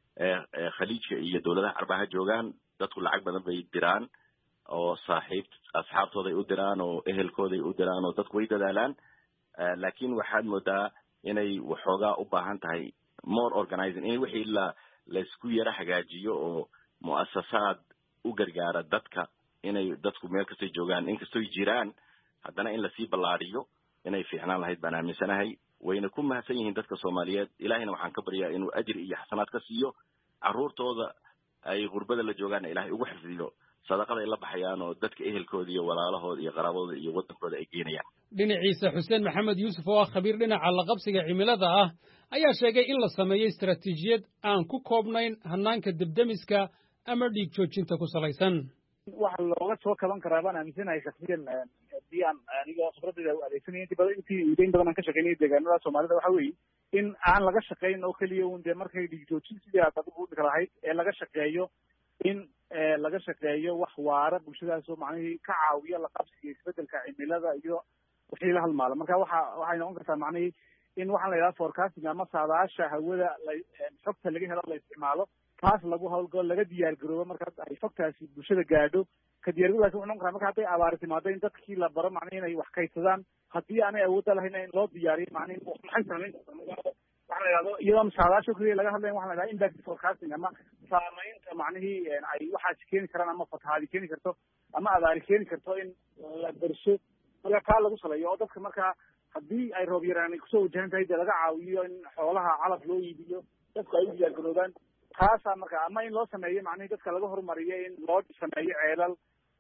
khaliijka iyo dowladaha carba ha joogaan dadku lacag badan bay diraan oo asxaabtooday u diraan oo ehelkooday u diraan oo dadku way dadaalaan laakiin waxaad moodaa inay waxoogaa u baahan tahay more organizing in wixii laysku yara hagaajiyo oo mu'asasaad u gargaara dadka inay dadku meel kastay joogaan inkastoy jiraan haddana in lasii ballaadhiyo inay fiicnaan lahayd baan aaminsanahay wayna ku mahadsan yihiin dadka soomaaliyeed ilaahayna waxaan ka baryaa inuu ajri iyo xasanaad ka siiyo carruurtooda ay gurbada la joogaanna ilaahay ugu xifdiyo sadaqada ay la baxayaan oo dadka ehelkooda iyo walaalahooda iyo qaraabadooda iyo waddankooda ay geenayaan dhinaciisa xuseen maxamed yuusuf oo ah khabiir dhinaca laqabsiga cimilada ah ayaa sheegay in la sameeyo istaraatiijiyad aan ku koobnayn hannaanka debdemiska ama dhiig joojinta ku salaysan waxa looga soo kaban karaa baan aaminsanahay shaksiyan haddii aan anigoo khibradayda u adeegsanaya intiin badan aan ka shaqeynaya deegaanada soomaalida waxa weeye in aan laga shaqayn oo keliya un dee markay dhiig joojin sidii aad adigu udhika lahayd ee laga shaqeeyo in laga shaqeeyo wax waara bulshadaasoo macnihii ka caawiya laqabsiga isbedelka cimilada iyo wixii la halmaalo marka waxay noqon kartaa macnihii in waxaan la yidhaha forecasting ama saadaasha hawada xogta laga helo la isticmaalo taas lagu hawlgalo laga diyaar garoobo marka ay fogtaasi bulshada gaadho ka diyaargarowdaasi wuxuu noqon karaa marka hadday abaari timaado in dadkii la baro macnihi inay wax kaydsadaan haddii aanay awoodda lahayn in loo diyaariyo macnihi maxay samayn waxaa la yidhahdo iyadoo saadaasho keliya laga hadlayn waxaa la yidhahda impact forecasting ama saamaynta macnihii ay waxaasi keeni karaan ama fatahaadi keeni karto ama abaari keeni karto in la darso marka kaa lagu saleeyo oo dadka markaa haddii ay roob yaraan ay kusoo wajahan tahay dee laga caawiyo in xoolaha calaf loo iibiyo dadku ay u diyaar garoobaan taasaa marka ama in loo sameeyo macnihii dadka laga horumariyo in loo sameeyo ceelal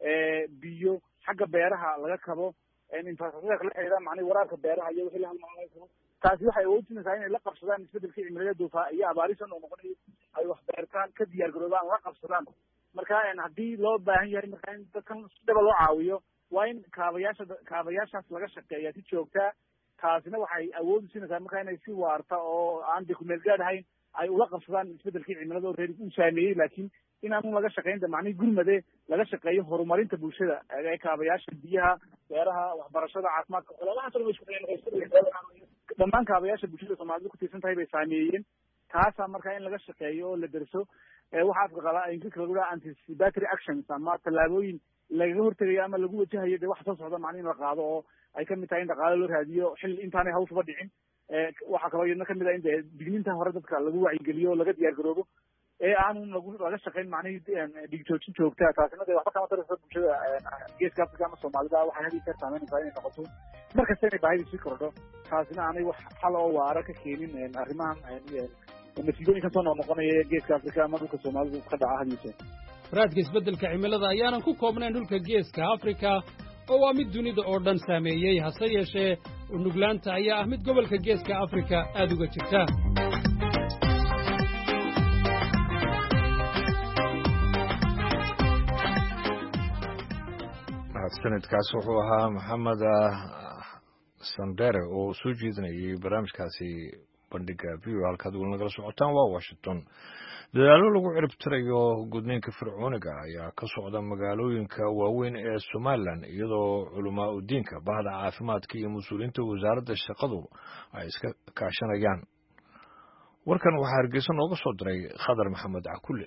biyo xagga beeraha laga kabo infrastructure kala xidhiidha macnihi waraabka beeraha iyo wixii la halmaalan karo taasi waxay awoodinaysaa inay la qabsadaan isbedelkii cimilada duufaa iyo abaarisan oo noqonayo ay wax beertaan ka diyaar garoobaan la qabsadaan marka haddii loo baahan yahay marka in dadkan si dhaba loo caawiyo waa in kaabayaashaas laga shaqeeya si joogtaa taasina waxay awood usiinaysaa marka inay si waarta oo aan de kumeel gaad ahayn ay ula qabsadaan isbedelkii cimilada oo reer u saameeyey laakiin inaanu laga shaqaynta macnihi gurmade laga shaqeeyo horumarinta bulshada ee kaabayaasha biyaha beeraha waxbarashada caafimaadka xoolaha dhammaan kaabayaasha bulshada soomaalida ku tiirsan tahay bay saameeyeen taasaa marka in laga shaqeeyo oo la derso waxaa afka qala ingiriiska lagu dhaha anticipatory actions ama tallaabooyin lagaga hortegayo ama lagu wajahayo dee waxa soo socda macnihi in la qaado oo ay kamid tahay in dhaqaale loo raadiyo xil intaanay hawshaba dhicin waxaa kaloo iyadna kamid ah in dee digniinta hore dadka lagu wacyigeliyo oo laga diyaar garoobo ee aanu laga shaqayn macnihii dhiig joojin joogtaa taasina dee waxba kama taraysa bulshada geeska africa ama soomaalida waxay had iyo jeer saameynaysaa inay noqoto markasta inay baahida sii kordho taasina aanay wax xal oo waara ka keenin arrimahan masiibooyinkan soo noqnoqonaya geeska africa ama dhulka soomaalidu ka dhaca had iyo jeer raadka isbeddelka cimilada ayaanan ku koobnayn dhulka geeska afrika oo waa mid dunida oo dhan saameeyey hase yeeshee u nuglaanta ayaa ah mid gobolka geeska afrika aad uga jirta sanadkaas wuxuu ahaa maxamed sandere oo soo jeedinayay barnaamijkaasi bandhiga v o halkaad weli nagala socotaan waa washington dadaallo lagu ciribtirayo gudniinka fircooniga ayaa ka socda magaalooyinka waaweyn ee somalilan iyadoo culamaa udiinka bahda caafimaadka iyo mas-uuliyiinta wasaaradda shaqadu ay iska kaashanayaan warkan waxaa hargeysa nooga soo diray khadar maxamed cakulle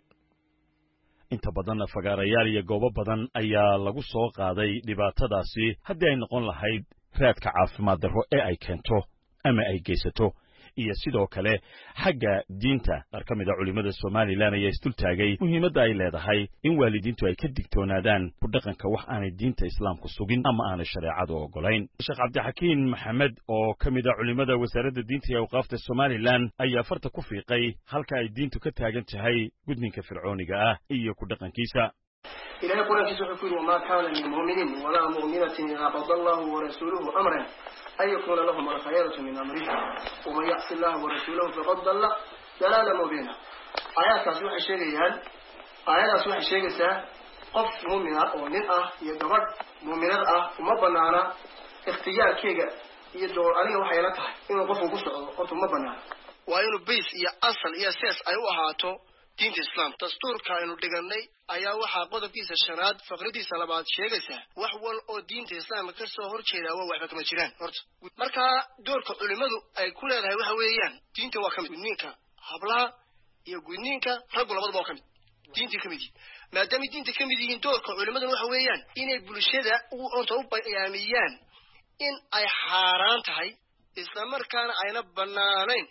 inta badan fagaarayaal iyo goobo badan ayaa lagu soo qaaday dhibaatadaasi haddii ay noqon lahayd raadka caafimaad darro ee ay keento ama ay geysato iyo sidoo kale xagga diinta qaar ka mid a culimmada somalilan ayaa isdultaagay muhiimadda ay leedahay in waalidiintu ay ka digtoonaadaan ku dhaqanka wax aanay diinta islaamku sugin ama aanay shareecadu oggolayn sheekh cabdixakiin maxamed oo ka mid a culimmada wasaaradda diinta iyo awqaafta somalilan ayaa farta ku fiiqay halka ay diintu ka taagan tahay gudniinka fircooniga ah iyo ku dhaqankiisa إلهي قرآن كيسوح وما كان للمؤمن ولا مؤمنة إذا قضى الله ورسوله أمرا أن يكون لهم الخيرة من أمره ومن يعص الله ورسوله فقد ضل ضلالا مبينا آيات سوح الشيء آيات سوح الشيء قف مؤمنة ومنأة يدبر مؤمنة وما بنانا اختيار كيغا يدور عليه وحيالتها إنه قفوا قصة قلت ما بنانا وإنه بيس يا أصل يا سيس أيوة هاتو diinta islaam dastuurka aynu dhiganay ayaa waxaa qodobkiisa shanaad faqradiisa labaad sheegaysaa wax wal oo diinta islaamka ka soo horjeeda waa waxba kama jiraan horta marka doorka culimadu ay ku leedahay waxa weeyaan diinta waa kamid gudniinka hablaha iyo gudniinka raggu labadaba waa kamid diinta kamid maadaama diinta kamid yihiin doorka culimadu waxa weeyaan inay bulshada horta u bayaamiyaan in ay xaaraan tahay isla markaana ayna banaanayn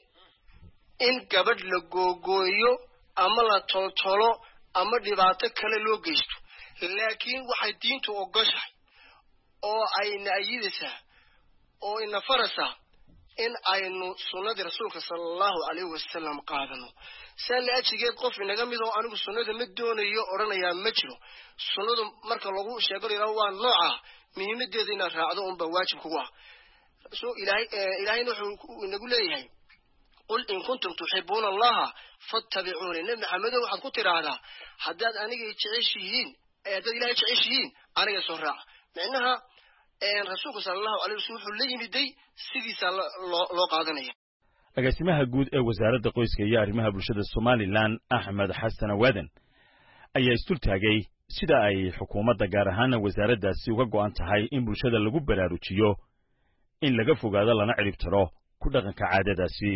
in gabadh la googooyo ama la toltolo ama dhibaato kale loo geysto laakiin waxay diintu ogoshahay oo ay naayidaysaa oo ina faraysaa in aynu sunnadii rasuulka sallallahu alayhi wasallam qaadano sala ajigeed qof inaga mid oo anigu sunnada ma doonayo oranayaa ma jiro sunnadu marka lagu sheego waa nooca muhiimadeeda inaad raacdo unba waajib kugu ah soo ilaahayna wuxuu inagu leeyahay قل إن كنتم تحبون الله فاتبعوني النبي محمد وحد قلت هذا حداد أنا تعيشين حداد إلهي تعيشين أنا يسرع معناها رسولك صلى الله عليه وسلم اللي يمدي سيدي صلى الله قادنيا agaasimaha guud ee wasaaradda qoyska iyo arrimaha bulshada Somaliland Axmed Xasan Wadan ayaa isdultaagay sida ay xukuumadda gaar ahaan wasaaraddaasi uga go'an tahay in bulshada lagu baraarujiyo in laga fogaado lana cirib tiro ku dhaqanka caadadaasi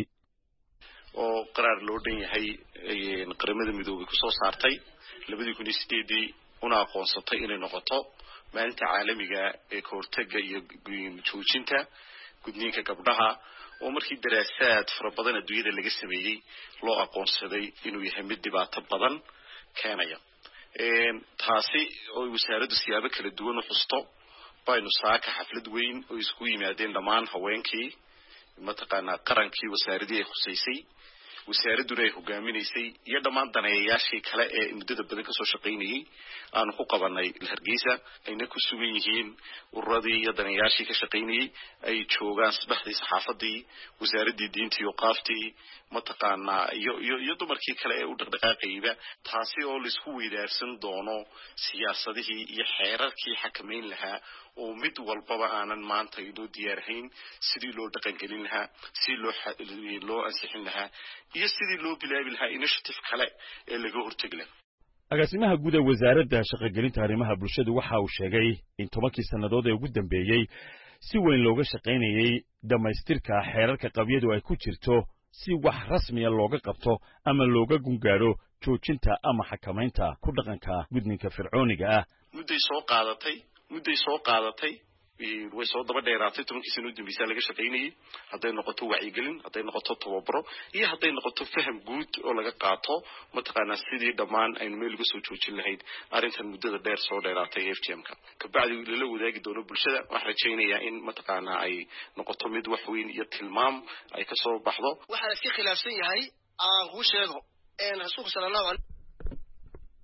oo qaraar loo dhan yahay qaramada midoobay ku soo saartay 2008 una aqoonsatay inay noqoto maalinta caalamiga ee ka hortagga iyo joojinta gudniinka gabdhaha oo markii daraasaad fara badan adduunyada laga sameeyay loo aqoonsaday inuu yahay mid dhibaato badan keenaya taasi oo wasaaraddu siyaabo kala duwan u xusto baynu saaka xaflad weyn oo isku yimaadeen dhammaan haweenkii mataqaanaa qarankii wasaaradii ay khuseysay wasaaraduna ay hogaaminaysay iyo dhammaan daneeyayaashii kale ee muddada badan ka soo shaqaynayay aanu ku qabanay Hargeysa ayna ku sugan yihiin ururadii iyo daneeyayaashii ka shaqaynayay ay joogaan sabaxdii saxaafadii wasaaradii diinta iyo qaaftii mataqaanaa iyo dumarkii kale ee u dhaqdhaqaaqayba taasi oo la isku weydaarsan doono siyaasadihii iyo xeerarkii xakameyn lahaa oo mid walbaba aanan maanta inoo diyaarhayn sidii loo dhaqan gelin lahaa sidii loo ansixin lahaa iyo sidii loo bilaabi lahaa initiative kale ee laga hortagi lahaa agaasimaha guud ee wasaaradda shaqagelinta arrimaha bulshadu waxa uu sheegay in 10 sannadood ee ugu dambeeyay si weyn looga shaqaynayay dhamaystirka xeerarka qabyadu ay ku jirto si wax rasmi ah looga qabto ama looga gungaaro joojinta ama xakamaynta ku dhaqanka gudniinka fircooniga ah mudday soo qaadatay way soo daba dheeraatay 10 sano dambiisa laga shaqaynayay haday noqoto wacyigelin haday noqoto tababaro iyo haday noqoto faham guud oo laga qaato mataqaana sidii dhamaan aynu meel uga soo joojin lahayd arintan muddada dheer soo dheeraatay FGM-ka kabacdi la wadaagi doono bulshada wax rajaynayaa in mataqaana ay noqoto mid wax weyn iyo tilmaam ay ka soo baxdo waxa iska khilaafsan yahay aan ku sheego rasuulka sallallahu alayhi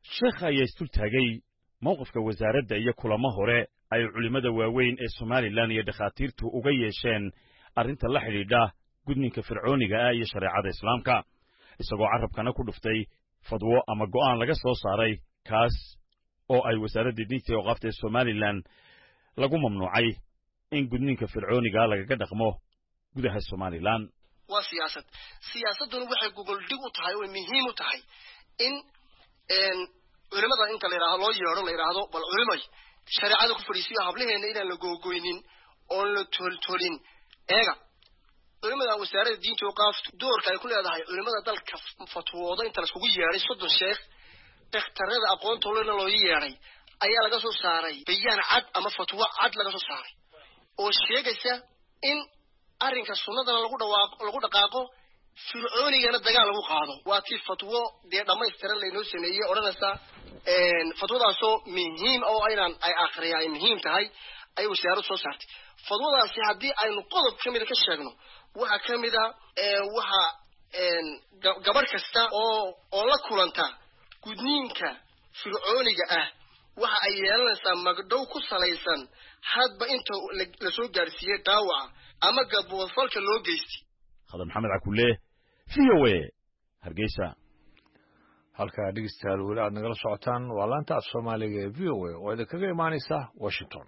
sheekha ayaa istul taagay mowqifka wasaaradda iyo kulamo hore ay culimmada waaweyn ee Somaliland iyo dhakhaatiirtu uga yeesheen arrinta la xidhiidha gudniinka fircooniga ah iyo shareecada islaamka isagoo carabkana ku dhuftay fadwo ama go'aan laga soo saaray kaas oo ay wasaaradda diinta iyo awqaafta ee Somaliland lagu mamnuucay in gudniinka fircooniga lagaga dhaqmo gudaha Somaliland waa siyaasaduna waxay gogol dhig u tahay oo muhiim u tahay in culimada inta la yiraahdo bal culimay shareecada ku fadhiisiyo hablaheena inaan la googoynin oo la toltolin eega culimada wasaaradda diinta iyo awqaafta doorka ay ku leedahay culimada dalka fatwooda inta la iskugu yeeray 30 sheekh dhakhtarada aqoonta loo yeeray ayaa laga soo saaray bayaan cad ama fatwo cad laga soo saaray oo sheegaysa in arrinka sunnadana lagu dhaqaaqo fircoonigana dagaal lagu qaado waa tii fatwo dhamaystiran laynoo sameeyay oranaysa fatwadaasoo muhiim oo ay akhriyaan muhiim tahay ay wasaaraddu soo saartay fatwadaasi haddii aynu qodob ka mid ka sheegno waxa ka mid ah waxa gabar kasta oo la kulanta gudniinka fircooniga ah waxa ay yeelanaysaa magdhow ku salaysan hadba inta la soo gaarsiiyay dhaawaca ama gabowfalka loo geystay Khadar Maxamed Cakulle VOA Hargeysa halka dhegeystayaal weli aad nagala socotaan waa laanta Soomaaliga ee VOA oo idinkaga imaanaysa Washington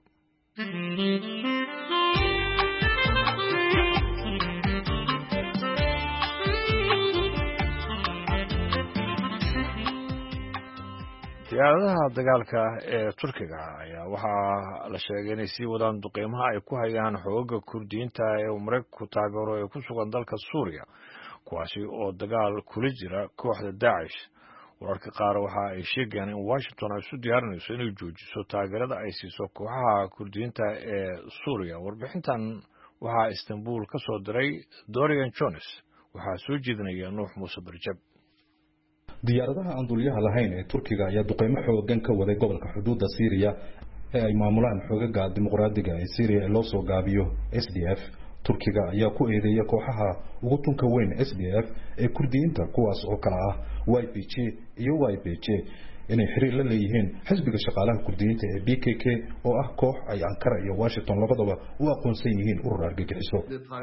diyaaradaha dagaalka ee Turkiga ayaa waxaa la sheegay inay sii wadaan duqeymaha ay ku hayaan xoogga Kurdiyiinta ee Mareykanku taageero ee ku sugan dalka Suuriya kuwaasi oo dagaal kula jira kooxda Daesh wararka qaar waxa ay sheegayaan in Washington ay isu diyaarinayso inay joojiso taageerada ay siiso kooxaha Kurdiyiinta ee Suuriya warbixintan waxaa Istanbul ka soo diray Dorian Jones waxaa soo jeedinaya Nuux Muuse Barjab diyaaradaha aan duuliyaha lahayn ee Turkiga ayaa duqeymo xooggan ka waday gobolka xuduudda Syria ee ay maamulaan xoogagga dimuqraadiga ee Syria ee loo soo gaabiyo SDF Turkiga ayaa ku eedeeyay kooxaha ugu tunka weyn SDF ee Kurdiyiinta kuwaas oo kala ah YPG iyo YPG inay xiriir la leeyihiin xisbiga shaqaalaha Kurdiyiinta ee PKK oo ah koox ay Ankara iyo Washington labadaba u aqoonsan yihiin urur argagixiso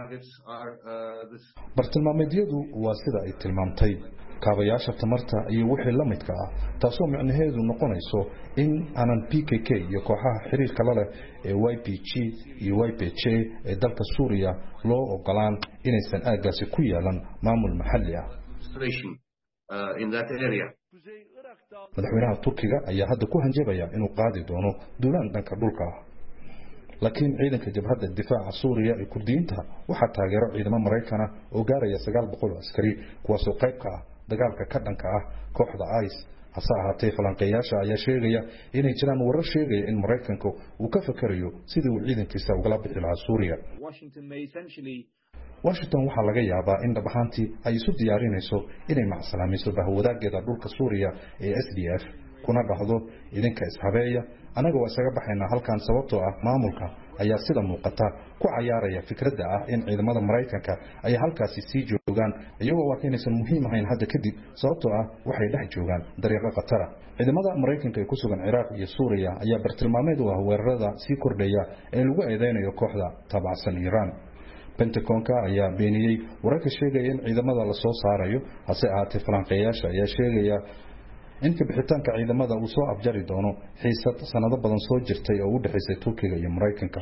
bartilmaameedyadu waa sida ay tilmaamtay kaabayaasha tamarta iyo wixii la midka ah taasoo macnaheedu noqonayso in aanan PKK iyo kooxaha xiriirka la leh ee YPG iyo YPG ee dalka Suuriya loo ogolaan inaysan aagaasi ku yeelan maamul maxalli ah madaxweynaha Turkiga ayaa hadda ku hanjabaya inuu qaadi doono duulaan dhanka dhulka ah laakiin ciidanka jabhadda difaaca Suuriya ee Kurdiyiinta waxa taageero ciidamo Mareykan oo gaaraya 900 askari kuwaas oo qayb ka ah dagaalka ka dhanka ah kooxda IS hase ahaatee falanqeeyaasha ayaa sheegaya inay jiraan warar sheegaya in Mareykanku uu ka fakarayo sidii uu ciidankiisa ugala bixi lahaa Suuriya Washington waxa laga yaabaa in dhabaxantii ay isu diyaarinayso inay macsalaamayso bahwadaageeda dhulka Suuriya ee SDF kuna dhahdo idinka ishabeeya anaga waa isaga baxayna halkan sababtoo ah maamulka ayaa sida muuqata ku cayaaraya fikradda ah in ciidamada Mareykanka ay halkaasi sii joogaan iyagoo wakiinaysan muhiim ahayn hadda kadib sababtoo ah waxay dhex joogaan dariiqo khatar ciidamada Mareykanka ee ku sugan Ciraaq iyo Suuriya ayaa bartilmaameed u ah weerarada sii kordhaya ee lagu eedeynayo kooxda taabacsan Iran Pentagonka ayaa beeniyay wararka sheegaya in ciidamada la soo saarayo hase ahaatee falanqeeyaasha ayaa sheegaya in ka bixitaanka ciidamada uu soo abjari doono xiisad sanado badan soo jirtay oo u dhaxaysay Turkiga iyo Mareykanka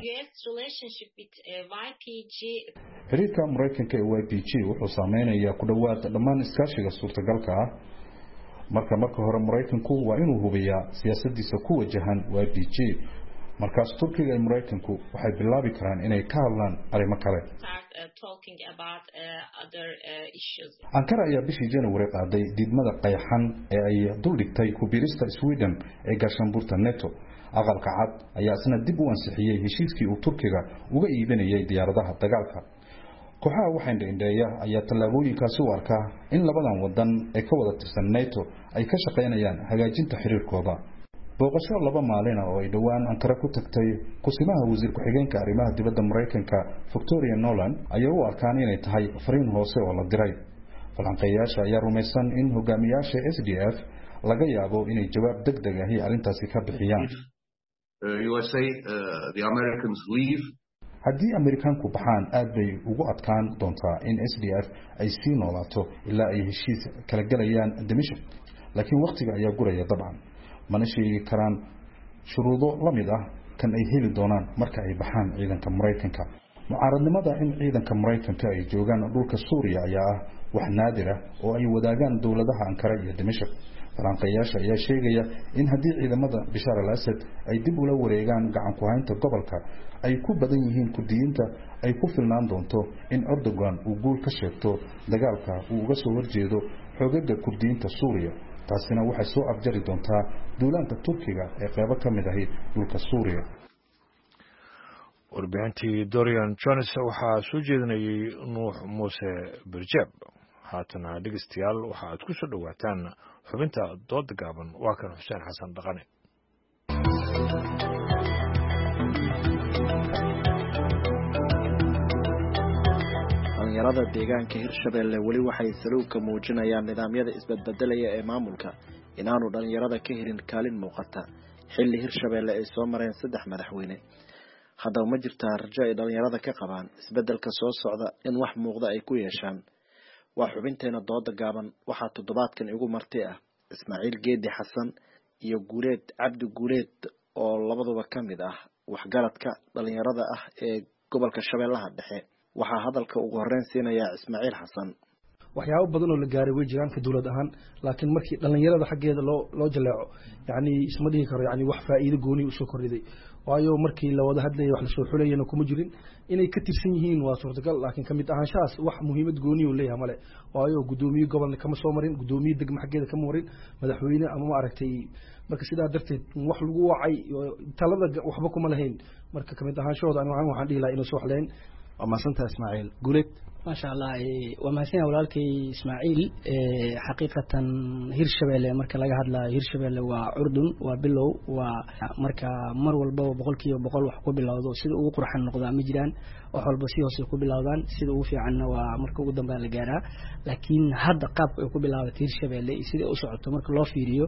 xiriirka Mareykanka ee YPG wuxuu saameynayaa ku dhawaad dhammaan iskaashiga suurtagalka ah marka hore Mareykanku waa inuu hubiyaa siyaasadiisa ku wajahan YPG markaas Turkiga iyo Mareykanku waxay bilaabi karaan inay ka hadlaan arrimo kale Ankara ayaa bishii January qaaday diidmada qayxan ee ay dul dhigtay ku biirista Sweden ee gaashaanbuurta NATO aqalka cad ayaa isna dib u ansixiyay heshiiskii uu Turkiga uga iibinayay diyaaradaha dagaalka kooxaha waxaan indheeya ayaa tallaabooyinkaasi u arkaa in labadan wadan ee ka wada tirsan NATO ay ka shaqeynayaan hagaajinta xiriirkooda booqasho 2 maalin oo ay dhawaan Ankara ku tagtay kusimaha wasiir ku-xigeenka arrimaha dibadda Mareykanka Victoria Nolan ayaa u arkaan inay tahay fariin hoose oo la diray falanqeeyaasha ayaa rumaysan in hogaamiyaasha SDF laga yaabo inay jawaab degdeg ahi arrintaasi ka bixiyaan. haddii Amerikaanku baxaan aad bay ugu adkaan doontaa in SDF ay sii noolaato ilaa ay heshiis kala galayaan Dimashq, laakiin waqtiga ayaa guraya dabcan mana sheegi karaan shuruudo la mid ah kan ay heli doonaan marka ay baxaan ciidanka Mareykanka. mucaaradnimada in ciidanka Mareykanka ay joogaan dhulka Suuriya ayaa ah wax naadir ah oo ay wadaagaan dawladaha Ankara iyo Dimashq. falanqeeyaasha ayaa sheegaya in haddii ciidamada Bashar al-Assad ay dib ula wareegaan gacan ku haynta gobolka ay ku badan yihiin Kurdiyiinta ay ku filnaan doonto in Erdogan uu guul ka sheegto dagaalka uu uga soo horjeedo xoogagga Kurdiyiinta Suuriya. taasina waxay soo afjari doontaa duulaanka Turkiga ee qaybo ka mid ah dhulka Suuriya. warbixintii Dorian Jones waxaa soo jeedinayay Nuux Muuse Birjab. haatana dhegeystayaal waxa aad ku soo dhawaataan xubinta dooda gaaban. waa kan Xuseen Xasan Dhaqane. dhalinyarada deegaanka Hirshabelle weli waxay saluug ka muujinayaan nidaamyada isbedbedelaya ee maamulka inaanu dhalinyarada ka helin kaalin muuqata xilli Hirshabelle ay soo mareen 3 madaxweyne. haddaba ma jirtaa rajo ay dhalinyarada ka qabaan isbedelka soo socda in wax muuqda ay ku yeeshaan? waa xubinteena dooda gaaban. waxaa toddobaadkan igu marti ah Ismaaciil Geedi Xasan iyo Guuleed Cabdi Guuleed oo labaduba ka mid ah waxgaradka dhalinyarada ah ee gobolka Shabeellaha Dhexe. waxaa hadalka ugu horeyn siinaya Ismaaciil Xasan. waxyaabo badan oo la gaaray way jiraan ka dawlad ahaan, laakiin markii dhalinyarada xaggeeda loo jaleeco isma dhihi karo wax faa'iido gooni u soo kordhiday. waayo markii la wada hadlayay wax la soo xulayna kuma jirin inay ka tirsan yihiin waa suurtagal, laakiin kamid ahaanshahaas wax muhiimad gooni u leeyahay male. waayo gudoomiye gobolka kama soo marin, gudoomiye degmo xaggeeda kama marin, madaxweyne ama marka sidaa darteed wax lagu wacay talada waxba kuma lahayn. marka kamid ahaanshooda waxaan dhihi lahaa inuu soo xaleyn. waa maasanta Ismaaciil. Guuleed ما شاء الله ومحسن ولالكي إسماعيل حقيقة هيرشبيلة مركا لقى هذا هيرشبيلة وأردن وبلو ومركا مر والبو بقولكي وبقول وحكو بالله سيد وقرح النقطة مجران وحول بسيه سيكو بالله سيد وفي عنا ومركا قدام بالجارة لكن هذا قاب يكو بالله هيرشبيلة سيد أسعد مركا الله فيريو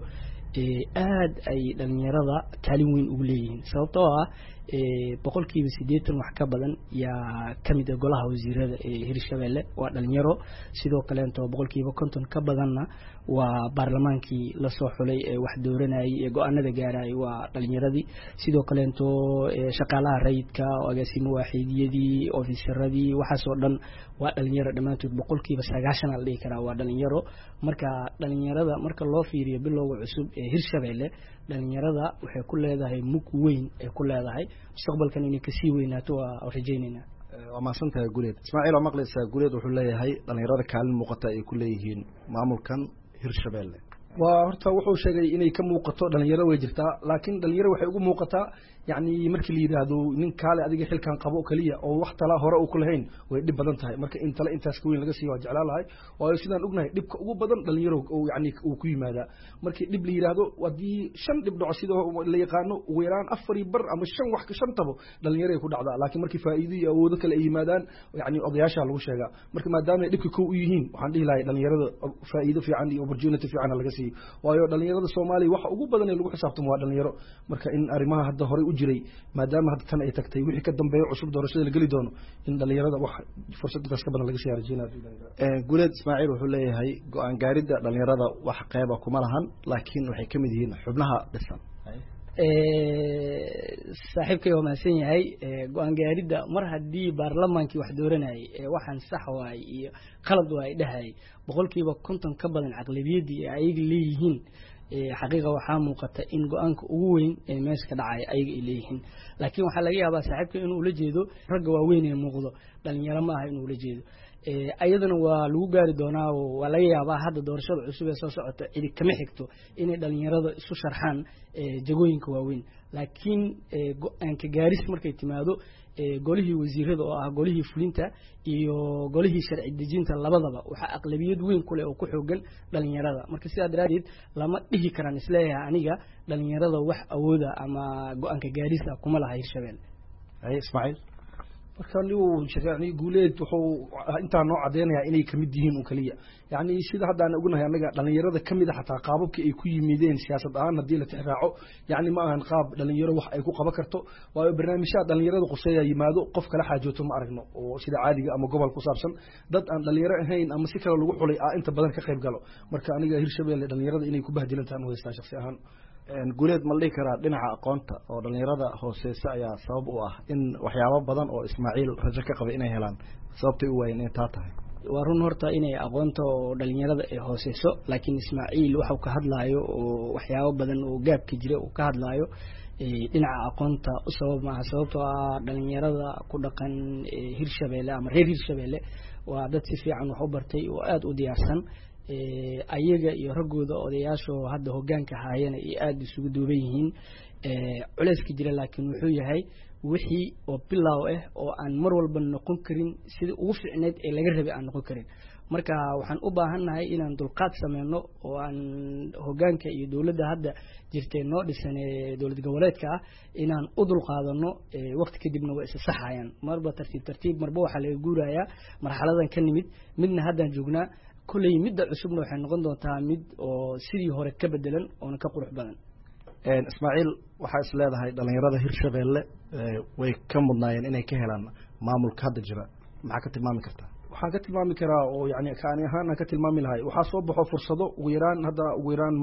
aad ay dhalinyarada kaalin weyn ugu leeyihiin sababtoo ah boqolkiiba 80 wax ka badan yaa kamid ah golaha wasiirada ee Hirshabelle waa dhalinyaro sidoo kale inta boqolkiiba 50 ka badanna waa baarlamaankii la soo xulay ee wax dooranayay ee go'aanada gaaray waa dhalinyaradii sidoo kale inta shaqaalaha rayidka agaasimo waaxidiyadii ofiisaradii waxa soo dhan waa dhalinyaro dhamaantood boqolkiiba 90 la dhigi karaa waa dhalinyaro marka dhalinyarada marka loo fiiriyo bilowga cusub Hirshabelle dhalinyarada waxay ku leedahay mug weyn ay ku leedahay mustaqbalkan inay ka sii weynaato waa rajaynayna. waa maasantahay Guuleed. Ismaaciil oo maqlaysa Guuleed wuxuu leeyahay dhalinyarada kaalin muuqata ay ku leeyihiin maamulkan Hirshabelle. waa horta wuxuu sheegay inay ka muuqato dhalinyaro way jirtaa laakiin dhalinyaro waxay ugu muuqataa markii la yiraahdo nin kaale adiga xilkan qabo kaliya oo wax tala hore uu ku lahayn way dib badan tahay marka in tala intaas ka weyn laga sii jeclaan lahay oo sidaan ognahay dibka ugu badan dhalinyaro oo uu ku yimaada markii dib la yiraahdo wadii 5 dhib dhaco sidoo la yaqaano ugu yaraan 4 bar ama 5 wax ka 5 tabo dhalinyaro ay ku dhacdaa laakiin markii faa'iido iyo awood kale ay yimaadaan odayaasha lagu sheegaa marka maadaama dibka ku u yihiin waxaan dhihi lahay dhalinyarada faa'iido fiican iyo opportunity fiican laga sii waayo dhalinyarada Soomaaliya waxa ugu badan ee lagu xisaabtamo waa dhalinyaro marka in arimaha hadda hore u jiray maadaama hadda tan ay tagtay wixii ka dambeeyo cusub doorashada la gali doono in dhalinyarada wax fursadaas ka badan laga sii rajaynayo. Guuleed Ismaaciil wuxuu leeyahay go'aan gaaridda dhalinyarada wax qayb ah kuma lahan laakiin waxay kamid yihiin xubnaha dhisan. saaxiibkay waa maasan yahay go'aan gaaridda mar haddii baarlamaankii wax dooranayay waxaan sax waay iyo qalad waay dhahay boqolkiiba 50 ka badan aqlabiyadii ay leeyihiin xaqiiqa waxaa muuqata in go'aanka ugu weyn ee meesha ka dhacay ay leeyihiin laakiin waxa laga yaabaa saaxiibka inuu la jeedo ragga waaweyn ee muuqdo dhalinyaro ma aha inuu la jeedo ayadana waa lagu gaari doonaa oo waa laga yaabaa hadda doorashada cusub ee soo socota cidi kama xigto inay dhalinyarada isu sharxaan jagooyinka waaweyn laakiin go'aanka gaaris markay timaado golihii wasiirada oo ah golihii fulinta iyo golihii sharci dejinta labadaba waxa aqlabiyad weyn ku leh oo ku xoogan dhalinyarada marka sidaa daraadeed lama dhihi karaan isleeyahay aniga dhalinyarada wax awooda ama go'aanka gaarisa kuma laha Hirshabelle. Ismaaciil marka yani guuleed wuxuu intaa noo cadeynayaa inay kamid yihiin un kaliya yani sida hadda aan ognahay anaga dhalinyarada kamid a xataa qaababkii ay ku yimideen siyaasad ahaan haddii la tixraaco yani ma ahan qaab dhalinyaro wax ay ku qaban karto waayo barnaamijyaha dhalinyarada quseeya yimaado qof kala xaajooto ma aragno oo sida caadiga ama gobol ku saabsan dad aan dhalinyaro ahayn ama si kale lagu xulay inta badan ka qayb galo marka aniga Hirshabelle dhalinyarada inay ku bahdilantaan u haystaa shakhsi ahaan guuleed ma dhihi karaa dhinaca aqoonta oo dhalinyarada hooseysa ayaa sabab u ah in waxyaabo badan oo Ismaaciil rajo ka qabay inay helaan sababtay u waayeen inay taa tahay waa run horta inay aqoonta oo dhalinyarada ay hooseyso laakiin Ismaaciil waxa uu ka hadlaayo oo waxyaabo badan oo gaabka jira uu ka hadlaayo dhinaca aqoonta u sabab maaha sababtoo ah dhalinyarada ku dhaqan Hirshabelle ama reer Hirshabelle waa dad si fiican wax u bartay oo aad u diyaarsan ayaga iyo ragooda odayaasha hadda hoggaanka haayana ay aad isugu duuban yihiin culayska jira laakiin wuxuu yahay wixii oo bilow ah oo aan mar walba noqon karin sidii ugu fiicneed ee laga rabay aan noqon karin marka waxaan u baahannahay inaan dulqaad sameeyno oo aan hoggaanka iyo dawladda hadda jirtay noo dhisan dawlad goboleedka ah inaan u dulqaadano waqti kadibna way is saxayaan marba tartiib marba waxa laga guurayaa marxaladan ka nimid midna haddaan joognaa kulay midda cusubna waxay noqon doontaa mid oo sidii hore ka bedelan oo ka qurux badan Ismaaciil waxa is leedahay dhalinyarada Hirshabelle way ka mudnaayeen inay ka helaan maamulka hadda jira maxaa ka tilmaami kartaa waxaan ka tilmaami karaa oo yani kaani ahaan aan ka tilmaami lahay waxaa soo baxo fursado ugu yaraan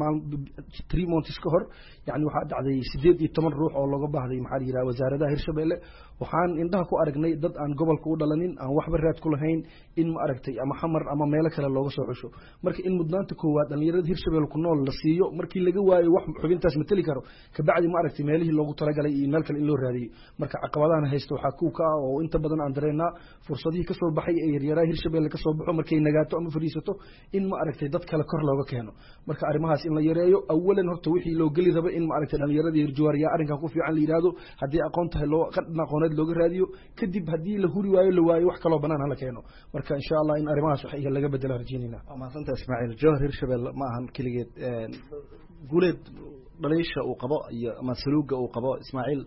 3 months ka hor yani waxaa dhacday 18 ruux oo looga baahday maxaa la yiraahdaa wasaaradaha Hirshabelle waxaan indhaha ku aragnay dad aan gobolka u dhalanin aan waxba raad ku lahayn in ma aragtay ama xamar ama meelo kale looga soo xusho marka in mudnaanta koowaad dhalinyarada Hirshabelle ku nool la siiyo markii laga waayo wax xubintaas matali karo ka bacdi ma aragtay meelihii loogu talagalay iyo meel kale in loo raadiyo marka caqabadahan haysto waxaa ku ka oo inta badan aan dareennaa fursadihii ka soo baxay ee yaryaraha Hirshabelle ka soo baxo markay nagaato ama fariisato in ma aragtay dad kale kor looga keeno marka arimahaas in la yareeyo awalan horta wixii loo gali rabo in ma aragtay dhalinyarada Hirshabelle arrinkan ku fiican la yiraahdo hadii aqoon tahay loo qadna aqooneed looga raadiyo kadib hadii la huri waayo la waayo wax kale oo banaan hala keeno marka insha Allah in arimahaas wax laga bedelo rajeenina ma santa Ismaaciil Jawhar Hirshabelle ma ahan kaligeed guuleed dhaliisha uu qabo iyo mas'uuliyadda uu qabo Ismaaciil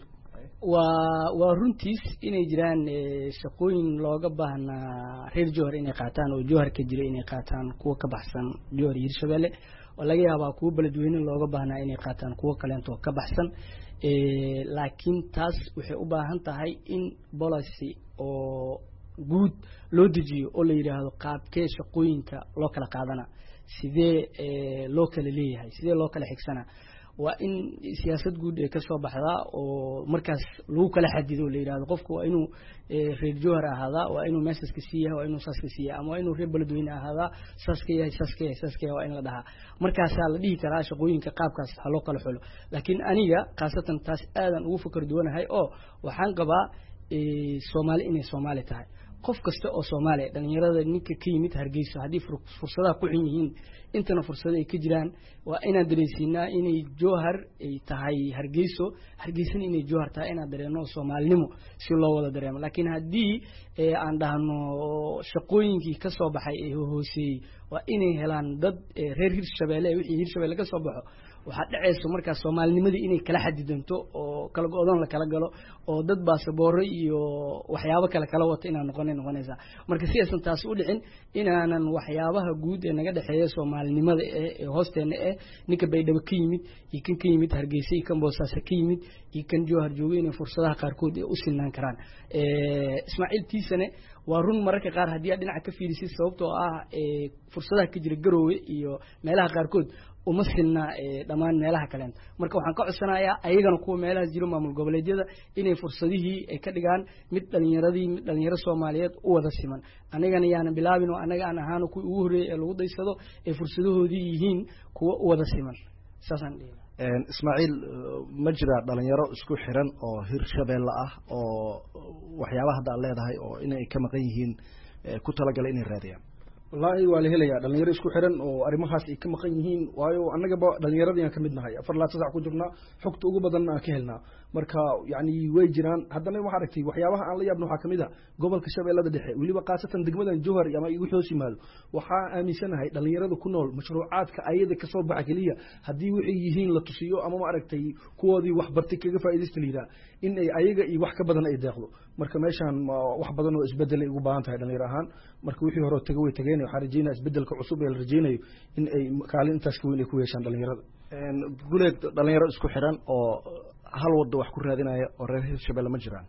waa runtiis inay jiraan shaqooyin looga baahnaa reer Jawhar inay qaataan oo Jawhar ka jira inay qaataan kuwa ka baxsan Jawhar Hirshabelle oo laga yaabaa kuwa beledweyne looga baahnaa inay qaataan kuwa kale oo ka baxsan laakiin taas waxay u baahan tahay in policy oo guud loo dejiyo oo la yiraahdo qaabkee shaqooyinka loo kala qaadana sidee loo kala leeyahay sidee loo kala xigsana waa in siyaasad guud ee ka soo baxda oo markaas lagu kala xadido la yiraahdo qofku waa inuu reer Jawhar ahaada waa inuu message ka siiyaa waa inuu saas ka siiyaa ama waa inuu reer beledweyne ahaada saas ka yahay waa in la dhahaa markaas la dhihi karaa shaqooyinka qaabkaas ha loo kala xulo laakiin aniga qaasatan taas aadan ugu fikir duwanahay oo waxaan qabaa Soomaali inay Soomaali tahay qof kasta oo Soomaali dhalinyarada ninka ka yimid Hargeysa hadii fursadaha ku xun yihiin intana fursado ay ka jiraan waa inaan dareensiinaa inay Jawhar ay tahay Hargeysana inay Jawhar tahay inaan dareeno Soomaalinimo si loo wada dareemo laakiin hadii aan dhahno shaqooyinkii ka soo baxay ee hooseeyay waa inay helaan dad reer Hirshabelle wixii Hirshabelle ka soo baxo waxa dhacayso marka Soomaalinimadii inay kala xadidanto oo kala go'doon la kala galo oo dad baasaboorro iyo waxyaabo kala wata inaan noqonaysa marka si aysan taas u dhicin inaanan waxyaabaha guud ee naga dhaxeeyo Soomaalinimada ee hoosteena ninka Baydhabo ka yimid iyo kan ka yimid Hargeysa iyo kan Boosaaso ka yimid iyo kan Jawhar joogay inay fursadaha qaarkood u sinaan karaan Ismaaciil Tiisane waa run mararka qaar hadii dhinaca ka fiirisid sababtoo ah fursadaha ka jira Garowe iyo meelaha qaarkood uma sinna dhamaan meelaha kale marka waxaan ka codsanayaa ayagana kuwa meelaha jiro maamul goboleedyada inay fursadihii ay ka dhigaan mid dhalinyaro Soomaaliyeed u wada siman anagana yaana bilaabin oo anaga aan ahaan ku ugu horeeyay ee lagu daysado ee fursadahoodii yihiin kuwa u wada siman saasan Ismaaciil ma jira dhalinyaro isku xiran oo Hirshabelle ah oo waxyaabaha hadda leedahay oo inay ka maqan yihiin ku talagalay inay raadiyaan wallaahi waa la helayaa dhalinyaro isku xiran oo arrimahaas ay ka maqan yihiin waayo annagaba dhalinyaradii aan ka mid nahay 4 sac ku jirnaa xogta ugu badan aan ka helnaa marka yani way jiraan haddana waxa aragtay waxyaabaha aan la yaabno waxa kamid ah gobolka Shabeellada Dhexe waliba qaasatan degmadan Jowhar ama igu hoos yimaado waxa aaminsanahay dhalinyarada ku nool mashruucaadka ayada ka soo baxa kaliya hadii wixii yihiin la tusiyo ama ma aragtay kuwoodii wax bartay kaga faa'iideysta liida in ay ayaga iyo wax ka badan ay deeqdo marka meeshan wax badan oo isbedel ay ugu baahan tahay dhalinyaro ahaan marka wixii hore tagay way tageen waxa rajeynaa isbedelka cusub ee la rajeynayo in ay kaalin intaas ka weyn ay ku yeeshaan dhalinyarada guleed dhalinyaro isku xiran oo hal wado wax ku raadinaya oo reer Hirshabelle ma jiraan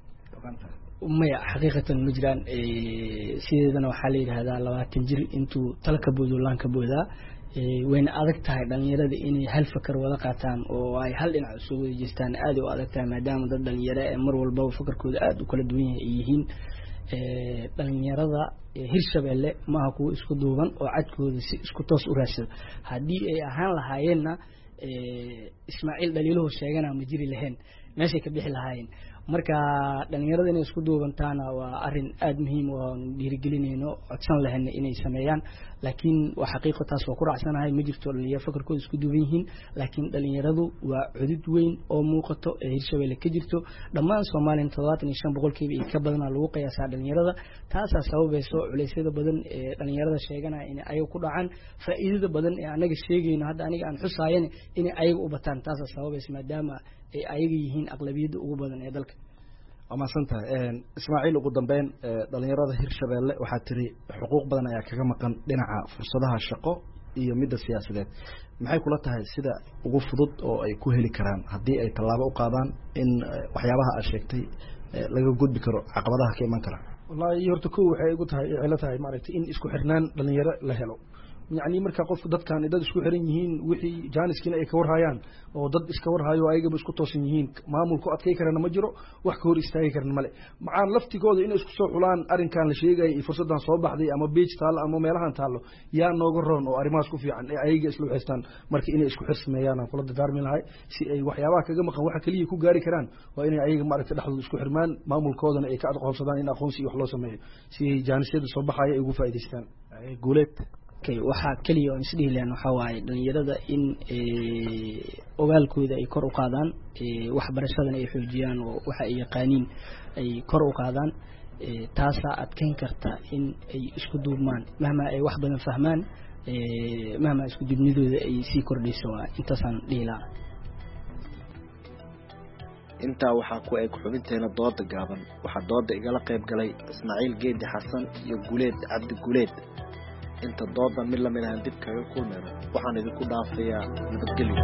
maya xaqiiqatan ma jiraan sideedana waxaa la yidhaahdaa 20 jir intuu talka boodo laanka boodaa wayna adag tahay dhalinyarada inay hal fakar wada qaataan oo ay hal dhinac soo wada jeestaan aad u adag tahay maadaama dad dhalinyaro ee mar walba fakarkooda aad u kala duwan yihiin dhalinyarada Hirshabelle maaha kuwa isku duuban oo cadkooda si isku toos u raadsada haddii ay ahaan lahaayeenna Ismaaciil dhaliiluhu sheegana ma jiri lahayn meeshay ka bixi lahaayeen marka dhalinyarada inay isku duubantaana waa arin aad muhiim oo dhiirigelinayno codsan lahayn inay sameeyaan laakiin waa xaqiiqo taas oo ku raacsanahay ma jirto dhalinyaro fakarkooda isku duuban yihiin laakiin dhalinyaradu waa cudud weyn oo muuqato ee Hirshabelle ka jirto dhammaan Soomaaliya 75% ee ka badan lagu qiyaasaa dhalinyarada taas sababayso culeysyada badan ee dhalinyarada sheeganaya in ay ku dhacaan faa'iidada badan ee anaga sheegayno hadda aniga aan xusaayeen in ay u bataan taas sababayso maadaama ay ayaga yihiin aqlabiyada ugu badan ee dalka ama santa Ismaaciil ugu dambeyn dhalinyarada Hirshabelle waxa tiri xuquuq badan ayaa kaga maqan dhinaca fursadaha shaqo iyo midda siyaasadeed maxay kula tahay sida ugu fudud oo ay ku heli karaan hadii ay talaabo u qaadaan in waxyaabaha aad sheegtay laga gudbi karo caqabadaha ka iman kara wallahi horta ku waxay ugu tahay ila tahay maaragtay in isku xirnaan dhalinyaro la helo يعني marka qof dadkan dad isku xiran yihiin wixii jaaniskina ay ka warhayaan oo dad iska warhayo ayaga isku toosan yihiin maamulku adkay karana ma jiro wax ka hor istaagi karana male macaan laftigooda in isku soo xulaan arinkan la sheegay fursadan soo baxday ama beach taal ama meelahan taalo yaa nooga roon oo arimaas ku fiican ee ayaga islu haystaan marka inay isku xirsameeyaan kula darmi lahay si ay waxyaabaha kaga maqan waxa kaliya ku gaari karaan waa inay ayaga maaragtay dhaxdooda isku xirmaan maamulkoodana ay ka aqoonsadaan in aqoonsi wax loo sameeyo si ay jaanisyada soo baxaya ay ugu faa'iideystaan guuleed waxaa kaliya oo isdhihi lahayn waxa waaye dhalinyarada in ogaalkooda ay kor u qaadaan waxbarashadana ay xoojiyaan oo waxa ay yaqaaniin ay kor u qaadaan taasaa adkeyn karta in ay isku duubmaan mahma ay wax badan fahmaan mahma isku dubnidooda ay sii kordhayso intaasaan dhihi lahaa intaa waxaa ku eg xubinteena dooda gaaban waxaa dooda igala qayb galay Ismaaciil Geedi Xasan iyo Guleed Cabdi Guleed inta dooda mid la mid ah dib kaga kulmayno waxaan idinku dhaafayaa nabadgelyo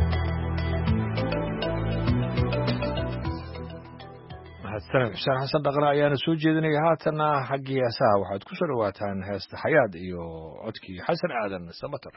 mahadsanid xuseen xasan dhaqna ayaana soo jeedinaya haatana xaggii heesaha waxaad ku soo dhawaataan heesta xayaad iyo codkii xasan aadan samatar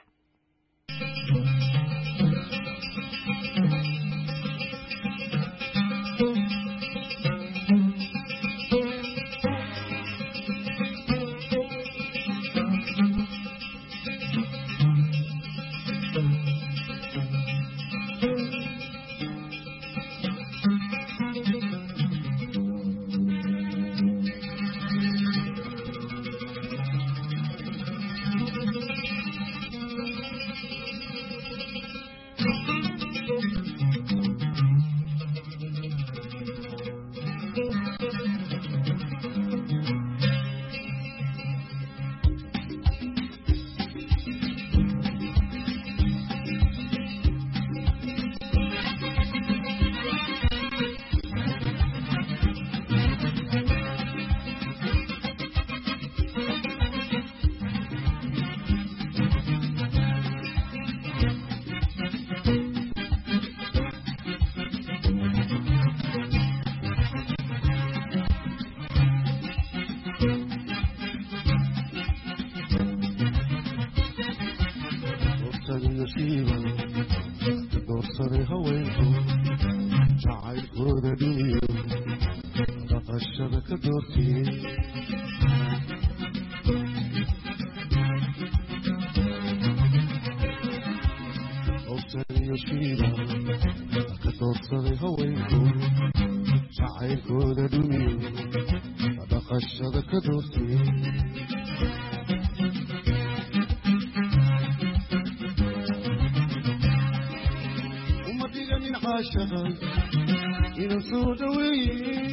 dhaqashada ka doortay عاشقا ينسو دوي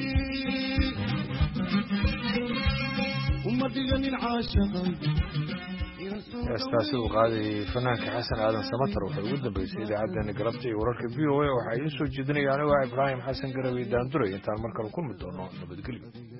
ومدقني العاشقا heestaasi uu qaaday fanaanka xasan aadan samatar waxay ugu dambeysay idaacaddeenna galabta iyo wararka v o a waxaa idiin soo jeedinaya anigo ibraahim xasan garawey daanduray intaan mar kale kulmi doono nabadgelyo